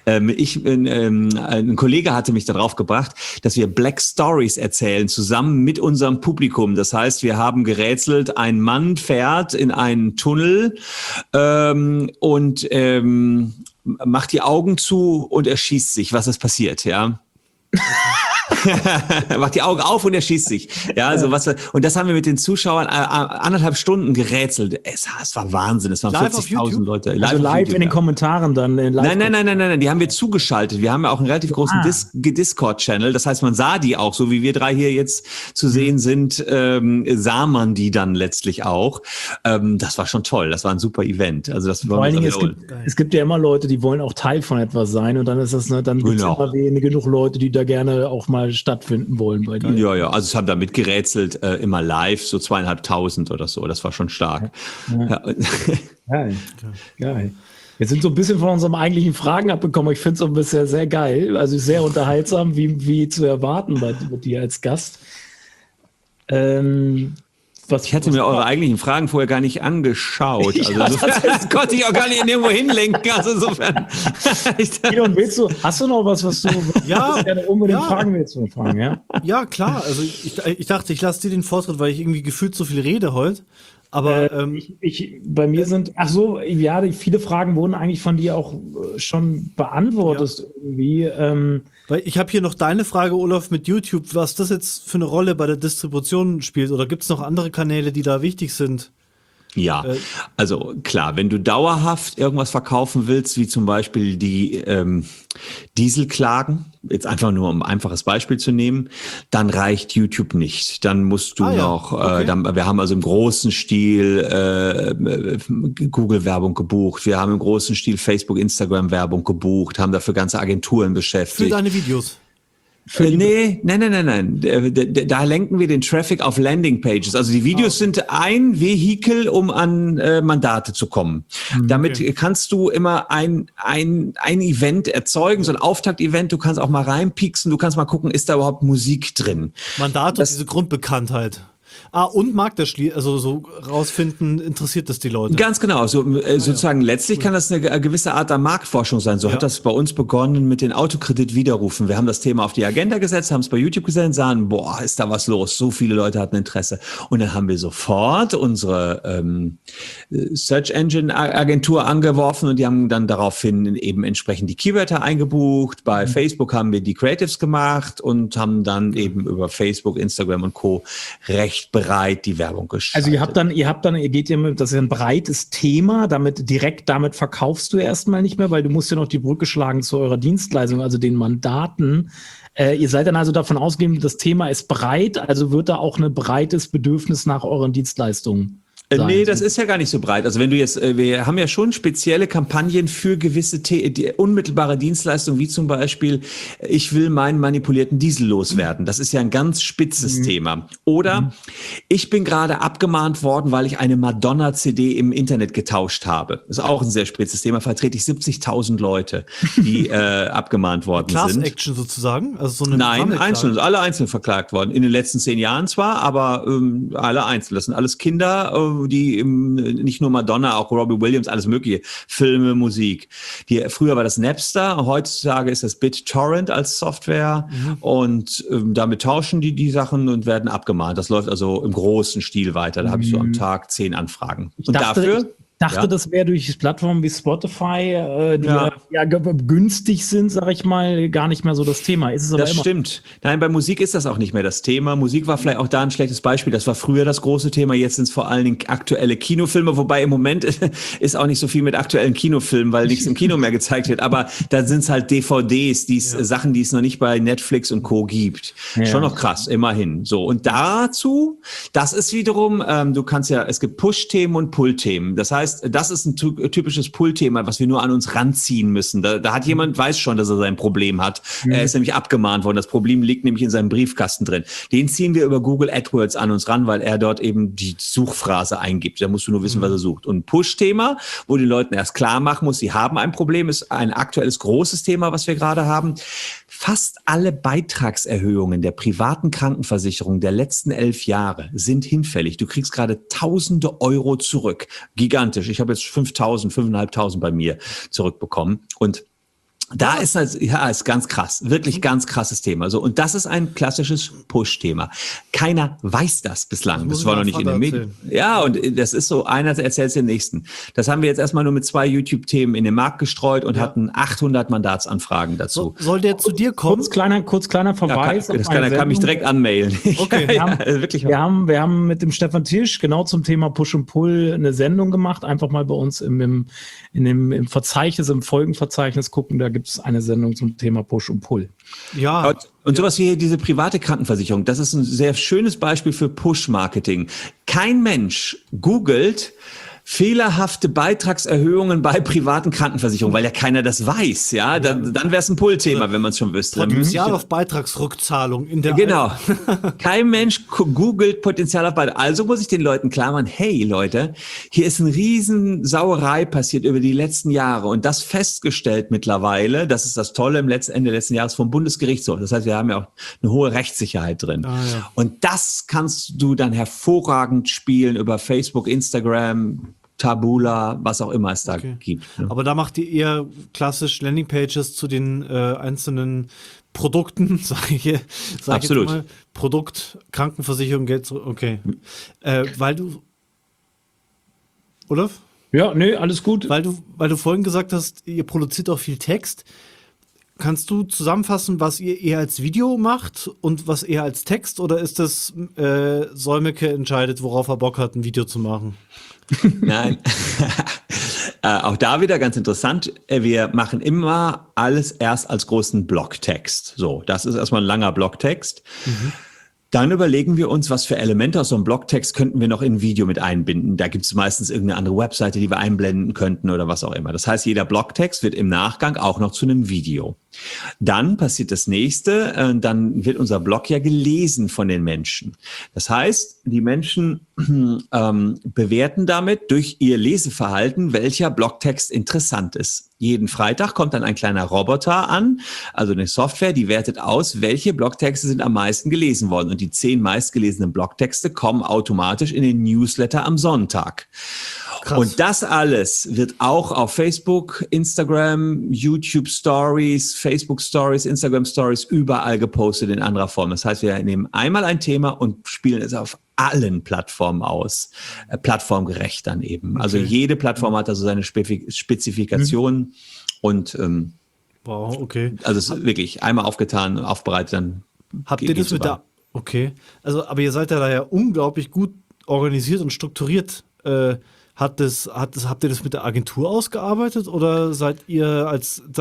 Ein Kollege hatte mich darauf gebracht, dass wir Black Stories erzählen, zusammen mit unserem Publikum. Das heißt, wir haben gerätselt, ein Mann fährt in einen Tunnel und macht die Augen zu und erschießt sich. Was ist passiert, ja? Er macht die Augen auf und er schießt sich. Ja, also und das haben wir mit den Zuschauern 1,5 Stunden gerätselt. Es war Wahnsinn. Es waren 40.000 Leute. Also live in den Kommentaren dann. Nein. Die haben wir zugeschaltet. Wir haben ja auch einen relativ großen Discord-Channel. Das heißt, man sah die auch, so wie wir drei hier jetzt zu sehen sind, sah man die dann letztlich auch. Das war schon toll. Das war ein super Event. Also das vor allen Dingen, es gibt ja immer Leute, die wollen auch Teil von etwas sein und dann ist das, ne, dann gibt es immer genug Leute, die da gerne auch mal stattfinden wollen bei dir. Ja, also es haben da mitgerätselt, immer live, so 2.500 oder so. Das war schon stark. Ja. Geil. Wir sind so ein bisschen von unseren eigentlichen Fragen abgekommen. Ich finde es so ein bisschen sehr geil, also sehr unterhaltsam, wie zu erwarten mit dir als Gast. Ich hatte mir eure eigentlichen Fragen vorher gar nicht angeschaut. Also das konnte ich auch gar nicht irgendwo hinlenken. Also insofern. Hast du noch was du gerne unbedingt fragen willst? Ja, klar. Also ich dachte, ich lasse dir den Vortritt, weil ich irgendwie gefühlt so viel rede heute. Aber bei mir sind, viele Fragen wurden eigentlich von dir auch schon beantwortet irgendwie. Weil ich habe hier noch deine Frage, Olaf, mit YouTube, was das jetzt für eine Rolle bei der Distribution spielt. Oder gibt es noch andere Kanäle, die da wichtig sind? Ja, also klar, wenn du dauerhaft irgendwas verkaufen willst, wie zum Beispiel die Dieselklagen, jetzt einfach nur um ein einfaches Beispiel zu nehmen, dann reicht YouTube nicht. Dann musst du wir haben also im großen Stil Google-Werbung gebucht, wir haben im großen Stil Facebook, Instagram-Werbung gebucht, haben dafür ganze Agenturen beschäftigt. Für deine Videos? Nein. Da lenken wir den Traffic auf Landingpages. Also die Videos sind ein Vehikel, um an Mandate zu kommen. Damit kannst du immer ein Event erzeugen, so ein Auftakt-Event. Du kannst auch mal reinpieksen, du kannst mal gucken, ist da überhaupt Musik drin. Mandate, diese Grundbekanntheit. Und Markterschließung, also so rausfinden, interessiert das die Leute? Ganz genau. Sozusagen letztlich kann das eine gewisse Art der Marktforschung sein. So hat das bei uns begonnen mit den Autokreditwiderrufen. Wir haben das Thema auf die Agenda gesetzt, haben es bei YouTube gesetzt, sahen, ist da was los? So viele Leute hatten Interesse. Und dann haben wir sofort unsere Search Engine Agentur angeworfen und die haben dann daraufhin eben entsprechend die Keywörter eingebucht. Bei Facebook haben wir die Creatives gemacht und haben dann eben über Facebook, Instagram und Co. recht bereit die Werbung gestaltet. Also das ist ein breites Thema, damit verkaufst du erstmal nicht mehr, weil du musst ja noch die Brücke schlagen zu eurer Dienstleistung, also den Mandaten. Ihr seid dann also davon ausgegangen, das Thema ist breit, also wird da auch ein breites Bedürfnis nach euren Dienstleistungen sein? Nee, das ist ja gar nicht so breit. Also wenn du jetzt, wir haben ja schon spezielle Kampagnen für gewisse die unmittelbare Dienstleistungen, wie zum Beispiel, ich will meinen manipulierten Diesel loswerden. Das ist ja ein ganz spitzes Thema. Oder ich bin gerade abgemahnt worden, weil ich eine Madonna-CD im Internet getauscht habe. Das ist auch ein sehr spitzes Thema. Vertrete ich 70.000 Leute, die abgemahnt worden Class sind. Action sozusagen? Also so eine Nein, alle einzeln verklagt worden. In den letzten 10 Jahren zwar, aber alle einzeln. Das sind alles Kinder, die nicht nur Madonna, auch Robbie Williams, alles mögliche, Filme, Musik. Früher war das Napster, heutzutage ist das BitTorrent als Software und damit tauschen die Sachen und werden abgemahnt. Das läuft also im großen Stil weiter. Da habe ich so am Tag 10 Anfragen. Ich dachte, das wäre durch Plattformen wie Spotify, die günstig sind, sag ich mal, gar nicht mehr so das Thema. Ist es aber das stimmt. Nein, bei Musik ist das auch nicht mehr das Thema. Musik war vielleicht auch da ein schlechtes Beispiel. Das war früher das große Thema. Jetzt sind es vor allen Dingen aktuelle Kinofilme, wobei im Moment ist auch nicht so viel mit aktuellen Kinofilmen, weil nichts im Kino mehr gezeigt wird. Aber da sind es halt DVDs, Sachen, die es noch nicht bei Netflix und Co. gibt. Ja. Schon noch krass, immerhin. So. Und dazu, das ist wiederum, es gibt Push-Themen und Pull-Themen. Das heißt, das ist ein typisches Pull-Thema, was wir nur an uns ranziehen müssen. Da hat jemand, weiß schon, dass er sein Problem hat. Er ist nämlich abgemahnt worden. Das Problem liegt nämlich in seinem Briefkasten drin. Den ziehen wir über Google AdWords an uns ran, weil er dort eben die Suchphrase eingibt. Da musst du nur wissen, was er sucht. Und ein Push-Thema, wo die Leuten erst klar machen muss, sie haben ein Problem, ist ein aktuelles großes Thema, was wir gerade haben. Fast alle Beitragserhöhungen der privaten Krankenversicherung der letzten 11 Jahre sind hinfällig. Du kriegst gerade Tausende Euro zurück. Gigantisch. Ich habe jetzt 5.000 bei mir zurückbekommen. Und Da ist ist ganz krass, wirklich ganz krasses Thema. So, und das ist ein klassisches Push-Thema. Keiner weiß das bislang. Das war noch nicht in den Medien. Ja, und das ist so, einer erzählt den nächsten. Das haben wir jetzt erstmal nur mit 2 YouTube-Themen in den Markt gestreut und hatten 800 Mandatsanfragen dazu. Soll der zu dir kommen? Kurz kleiner Verweis. Kann mich direkt anmailen. Okay, wir haben mit dem Stefan Tisch genau zum Thema Push und Pull eine Sendung gemacht. Einfach mal bei uns im Verzeichnis, im Folgenverzeichnis gucken. Da gibt es eine Sendung zum Thema Push und Pull. Ja. Und sowas wie diese private Krankenversicherung, das ist ein sehr schönes Beispiel für Push-Marketing. Kein Mensch googelt fehlerhafte Beitragserhöhungen bei privaten Krankenversicherungen, weil ja keiner das weiß, ja. Dann wäre es ein Pull-Thema, wenn man es schon wüsste. Potenzial auf Beitragsrückzahlung in der Genau. Kein Mensch googelt Potenzial auf Beitrag. Also muss ich den Leuten klar machen, hey Leute, hier ist eine riesen Sauerei passiert über die letzten Jahre und das festgestellt mittlerweile, das ist das Tolle Ende letzten Jahres vom Bundesgerichtshof. Das heißt, wir haben ja auch eine hohe Rechtssicherheit drin. Und das kannst du dann hervorragend spielen über Facebook, Instagram, Taboola, was auch immer es da gibt. Ne? Aber da macht ihr eher klassisch Landingpages zu den einzelnen Produkten, sage ich Absolut. jetzt mal. Produkt, Krankenversicherung, Geld zurück. Okay. Weil du, Olaf? Ja, nee, alles gut. Weil du vorhin gesagt hast, ihr produziert auch viel Text. Kannst du zusammenfassen, was ihr eher als Video macht und was eher als Text? Oder ist das Solmecke entscheidet, worauf er Bock hat, ein Video zu machen? Nein. Auch da wieder ganz interessant. Wir machen immer alles erst als großen Blocktext. So, das ist erstmal ein langer Blocktext. Dann überlegen wir uns, was für Elemente aus so einem Blocktext könnten wir noch in ein Video mit einbinden. Da gibt es meistens irgendeine andere Webseite, die wir einblenden könnten oder was auch immer. Das heißt, jeder Blocktext wird im Nachgang auch noch zu einem Video. Dann passiert das Nächste, dann wird unser Blog ja gelesen von den Menschen. Das heißt, die Menschen bewerten damit durch ihr Leseverhalten, welcher Blocktext interessant ist. Jeden Freitag kommt dann ein kleiner Roboter an, also eine Software, die wertet aus, welche Blogtexte sind am meisten gelesen worden. Und die 10 meistgelesenen Blogtexte kommen automatisch in den Newsletter am Sonntag. Krass. Und das alles wird auch auf Facebook, Instagram, YouTube Stories, Facebook Stories, Instagram Stories überall gepostet in anderer Form. Das heißt, wir nehmen einmal ein Thema und spielen es auf allen Plattformen aus, plattformgerecht dann eben. Also jede Plattform hat also seine Spezifikationen und wow, okay. Also es ist wirklich einmal aufgetan, aufbereitet, dann habt ihr das mit der okay, also aber ihr seid ja da ja unglaublich gut organisiert und strukturiert. Habt ihr das mit der Agentur ausgearbeitet oder seid ihr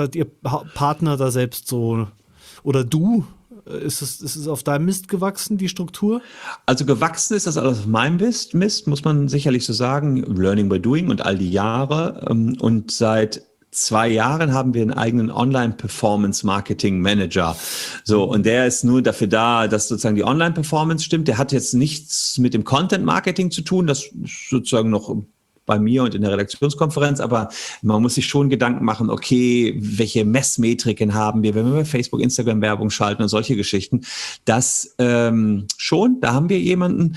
Partner da selbst so oder du? Ist es auf deinem Mist gewachsen, die Struktur? Also gewachsen ist das alles auf meinem Mist, muss man sicherlich so sagen. Learning by doing und all die Jahre. Und seit 2 Jahren haben wir einen eigenen Online-Performance-Marketing-Manager. So, und der ist nur dafür da, dass sozusagen die Online-Performance stimmt. Der hat jetzt nichts mit dem Content-Marketing zu tun. Das ist sozusagen noch bei mir und in der Redaktionskonferenz, aber man muss sich schon Gedanken machen, okay, welche Messmetriken haben wir, wenn wir bei Facebook, Instagram Werbung schalten und solche Geschichten. Das schon, da haben wir jemanden.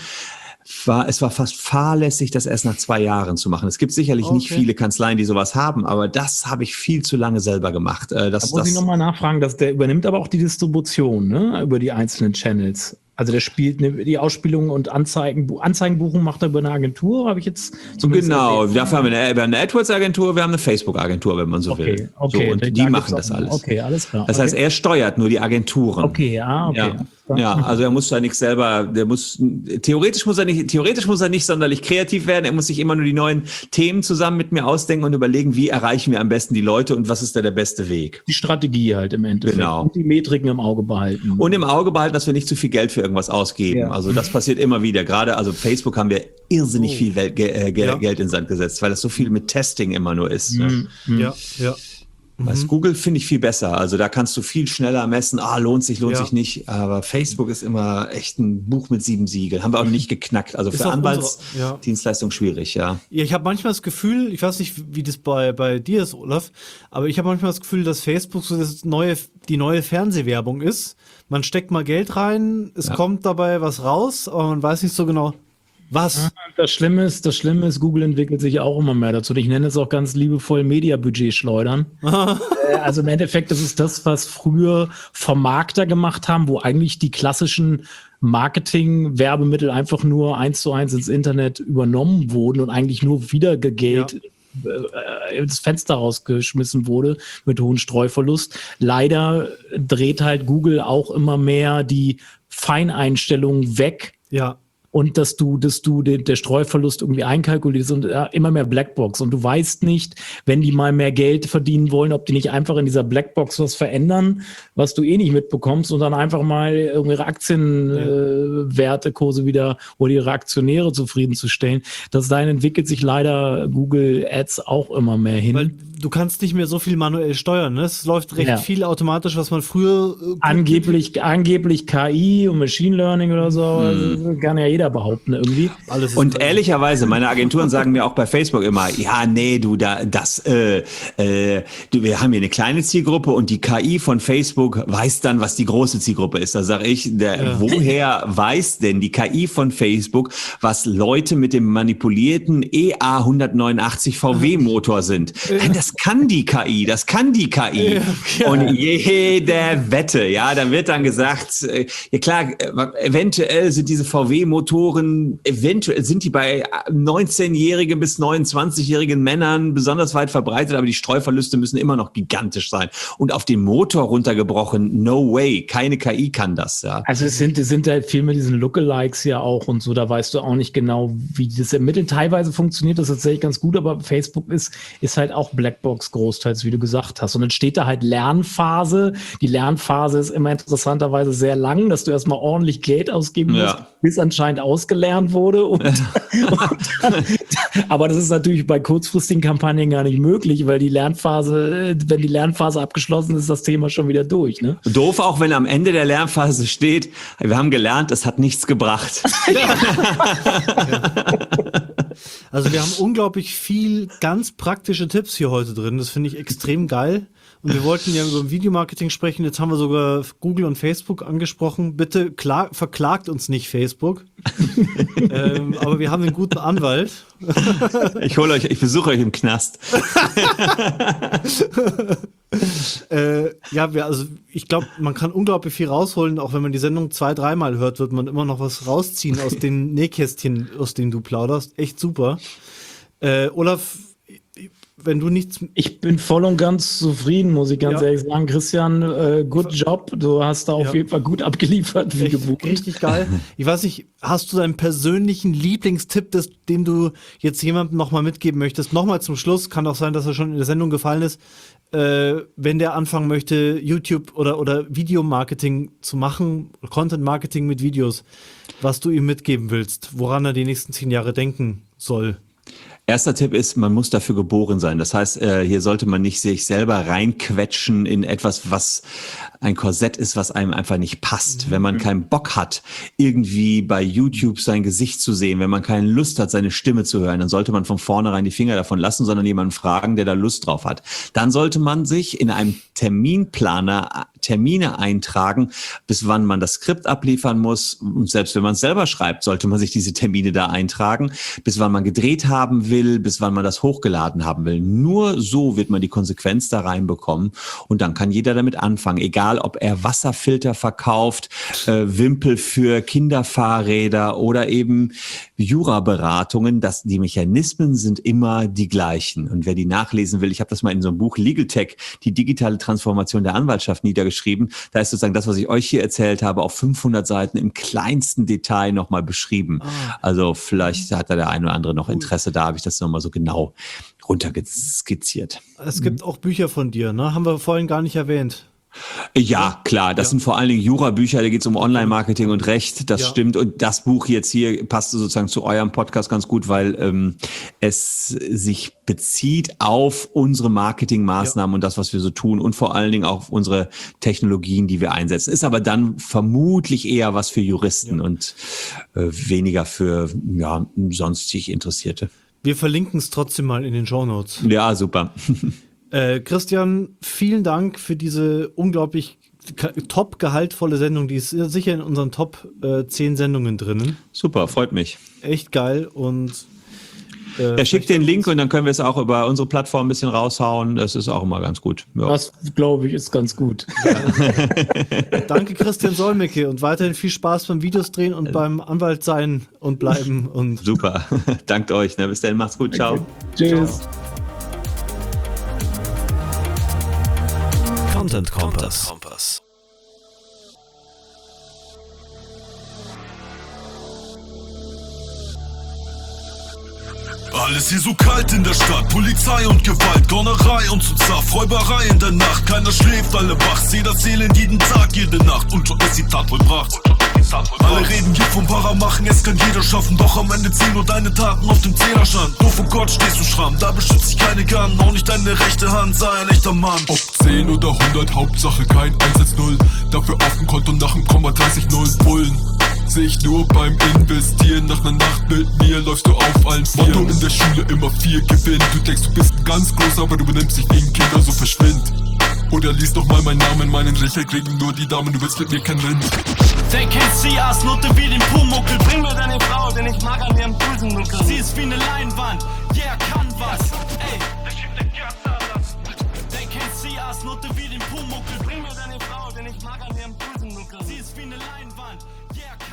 Es war fast fahrlässig, das erst nach 2 Jahren zu machen. Es gibt sicherlich nicht viele Kanzleien, die sowas haben, aber das habe ich viel zu lange selber gemacht. Da muss ich nochmal nachfragen, der übernimmt aber auch die Distribution, ne, über die einzelnen Channels. Also der spielt die Ausspielung und Anzeigenbuchung macht er über eine Agentur, habe ich jetzt zumindest Genau, dafür haben wir eine AdWords-Agentur, wir haben eine Facebook-Agentur, wenn man so will. Okay, so, und die machen das alles. Okay, alles klar. Das heißt, er steuert nur die Agenturen. Okay, okay. Ja, also er muss da nicht selber, theoretisch muss er nicht sonderlich kreativ werden, er muss sich immer nur die neuen Themen zusammen mit mir ausdenken und überlegen, wie erreichen wir am besten die Leute und was ist da der beste Weg. Die Strategie halt im Endeffekt. Genau. Und die Metriken im Auge behalten. Und im Auge behalten, dass wir nicht zu viel Geld für irgendwas ausgeben. Ja. Also das passiert immer wieder. Gerade, also Facebook haben wir irrsinnig viel Geld in den Sand gesetzt, weil das so viel mit Testing immer nur ist. Ja. Was Google finde ich viel besser. Also da kannst du viel schneller messen, lohnt sich nicht. Aber Facebook ist immer echt ein Buch mit 7 Siegeln. Haben wir auch noch nicht geknackt. Also für Anwaltsdienstleistung schwierig, ja. Ja, ich habe manchmal das Gefühl, ich weiß nicht, wie das bei dir ist, Olaf, aber ich habe manchmal das Gefühl, dass Facebook so die neue Fernsehwerbung ist. Man steckt mal Geld rein, es kommt dabei was raus, aber man weiß nicht so genau, Was? Das Schlimme ist, Google entwickelt sich auch immer mehr dazu. Ich nenne es auch ganz liebevoll Mediabudget schleudern. Also im Endeffekt, das ist das, was früher Vermarkter gemacht haben, wo eigentlich die klassischen Marketing-Werbemittel einfach nur 1:1 ins Internet übernommen wurden und eigentlich nur wieder Geld ins Fenster rausgeschmissen wurde mit hohem Streuverlust. Leider dreht halt Google auch immer mehr die Feineinstellungen weg. Ja. Und dass du der Streuverlust irgendwie einkalkulierst und immer mehr Blackbox. Und du weißt nicht, wenn die mal mehr Geld verdienen wollen, ob die nicht einfach in dieser Blackbox was verändern, was du eh nicht mitbekommst und dann einfach mal ihre Aktienwertekurse wieder oder ihre Aktionäre zufriedenzustellen. Das dahin entwickelt sich leider Google Ads auch immer mehr hin. Weil du kannst nicht mehr so viel manuell steuern, ne? Es läuft recht viel automatisch, was man früher angeblich KI und Machine Learning oder so, also kann ja jeder behaupten irgendwie. Und ehrlicherweise, meine Agenturen sagen mir auch bei Facebook immer, ja, nee, wir haben hier eine kleine Zielgruppe und die KI von Facebook weiß dann, was die große Zielgruppe ist. Da sage ich, woher weiß denn die KI von Facebook, was Leute mit dem manipulierten EA 189 VW-Motor sind? Das kann die KI. Und jede Wette, da wird dann gesagt, ja klar, eventuell sind diese VW-Motoren, sind die bei 19-jährigen bis 29-jährigen Männern besonders weit verbreitet, aber die Streuverluste müssen immer noch gigantisch sein. Und auf den Motor runtergebrochen, no way, keine KI kann das. Ja. Also es sind halt viel mit diesen Lookalikes ja auch und so, da weißt du auch nicht genau, wie das ermitteln. Teilweise funktioniert das tatsächlich ganz gut, aber Facebook ist halt auch Blackbox großteils, wie du gesagt hast. Und dann steht da halt Lernphase. Die Lernphase ist immer interessanterweise sehr lang, dass du erstmal ordentlich Geld ausgeben musst, bis anscheinend ausgelernt wurde. Aber das ist natürlich bei kurzfristigen Kampagnen gar nicht möglich, weil wenn die Lernphase abgeschlossen ist, ist das Thema schon wieder durch. Ne? Doof auch, wenn am Ende der Lernphase steht, wir haben gelernt, es hat nichts gebracht. Also wir haben unglaublich viel ganz praktische Tipps hier heute drin. Das finde ich extrem geil. Und wir wollten ja über Videomarketing sprechen. Jetzt haben wir sogar Google und Facebook angesprochen. Bitte verklagt uns nicht, Facebook. Aber wir haben einen guten Anwalt. Ich besuche euch im Knast. Ich glaube, man kann unglaublich viel rausholen. Auch wenn man die Sendung 2-3 Mal hört, wird man immer noch was rausziehen aus den Nähkästchen, aus denen du plauderst. Echt super. Olaf, wenn du nichts... Ich bin voll und ganz zufrieden, muss ich ganz ehrlich sagen. Christian, good job. Du hast da auf jeden Fall gut abgeliefert, wie gewohnt. Richtig geil. Ich weiß nicht, hast du deinen persönlichen Lieblingstipp, den du jetzt jemandem nochmal mitgeben möchtest? Nochmal zum Schluss, kann auch sein, dass er schon in der Sendung gefallen ist. Wenn der anfangen möchte, YouTube oder Videomarketing zu machen, Content-Marketing mit Videos, was du ihm mitgeben willst, woran er die nächsten 10 Jahre denken soll? Erster Tipp ist, man muss dafür geboren sein. Das heißt, hier sollte man nicht sich selber reinquetschen in etwas, was ein Korsett ist, was einem einfach nicht passt. Wenn man keinen Bock hat, irgendwie bei YouTube sein Gesicht zu sehen, wenn man keine Lust hat, seine Stimme zu hören, dann sollte man von vornherein die Finger davon lassen, sondern jemanden fragen, der da Lust drauf hat. Dann sollte man sich in einem Terminplaner Termine eintragen, bis wann man das Skript abliefern muss. Und selbst wenn man es selber schreibt, sollte man sich diese Termine da eintragen, bis wann man gedreht haben will, bis wann man das hochgeladen haben will. Nur so wird man die Konsequenz da reinbekommen und dann kann jeder damit anfangen, egal ob er Wasserfilter verkauft, Wimpel für Kinderfahrräder oder eben Juraberatungen. Die Mechanismen sind immer die gleichen. Und wer die nachlesen will, ich habe das mal in so einem Buch Legal Tech, die digitale Transformation der Anwaltschaft niedergeschrieben. Da ist sozusagen das, was ich euch hier erzählt habe, auf 500 Seiten im kleinsten Detail nochmal beschrieben. Also vielleicht hat da der eine oder andere noch Interesse, da habe ich das nochmal so genau runterskizziert. Es gibt auch Bücher von dir, ne? Haben wir vorhin gar nicht erwähnt. Ja, klar. Das sind vor allen Dingen Jura-Bücher, da geht es um Online-Marketing und Recht. Das stimmt. Und das Buch jetzt hier passt sozusagen zu eurem Podcast ganz gut, weil es sich bezieht auf unsere Marketingmaßnahmen und das, was wir so tun und vor allen Dingen auch auf unsere Technologien, die wir einsetzen. Ist aber dann vermutlich eher was für Juristen und weniger für sonstig Interessierte. Wir verlinken es trotzdem mal in den Shownotes. Ja, super. Christian, vielen Dank für diese unglaublich top gehaltvolle Sendung. Die ist sicher in unseren Top 10 Sendungen drinnen. Super, freut mich. Echt geil und Er schickt den Link und dann können wir es auch über unsere Plattform ein bisschen raushauen. Das ist auch immer ganz gut. Ja. Das, glaube ich, ist ganz gut. Danke, Christian Solmecke, und weiterhin viel Spaß beim Videos drehen und beim Anwalt sein und bleiben. Und Super. Dankt euch. Ne? Bis dann. Macht's gut. Ciao. Tschüss. Content Kompass. Alles hier so kalt in der Stadt, Polizei und Gewalt, Gaunerei und so Zaff, Räuberei in der Nacht, keiner schläft, alle wach, seh das Elend jeden Tag, jede Nacht und schon ist die Tat vollbracht. Alle reden hier vom Para machen, es kann jeder schaffen, doch am Ende zählen nur deine Taten auf dem Zählerstand. Nur vor Gott stehst du schramm, da beschützt dich keine Gun, auch nicht deine rechte Hand, sei ein echter Mann. Ob 10 oder 100, Hauptsache kein 110, dafür auf dem Konto nach dem Komma 30 Nullen Bullen. Seh ich nur beim Investieren, nach ner Nacht mit mir läufst du auf allen Vieren. Motto in der Schule immer 4 gewinnen, du denkst du bist ganz groß, aber du benimmst dich wie ein Kind, also verschwind. Oder lies doch mal meinen Namen, meinen Lächeln kriegen nur die Damen, du willst mit mir kein Rind. They can see us, Nutte wie den Pumuckel. Bring mir deine Frau, denn ich mag an ihrem Pulsennuckel. Sie ist wie ne Leinwand, yeah, kann was. Ey, der Typ, der kann alles. They can see us, Nutte wie den Pumuckel. Bring mir deine Frau, denn ich mag an ihrem Pulsennuckel. Sie ist wie ne Leinwand, yeah, kann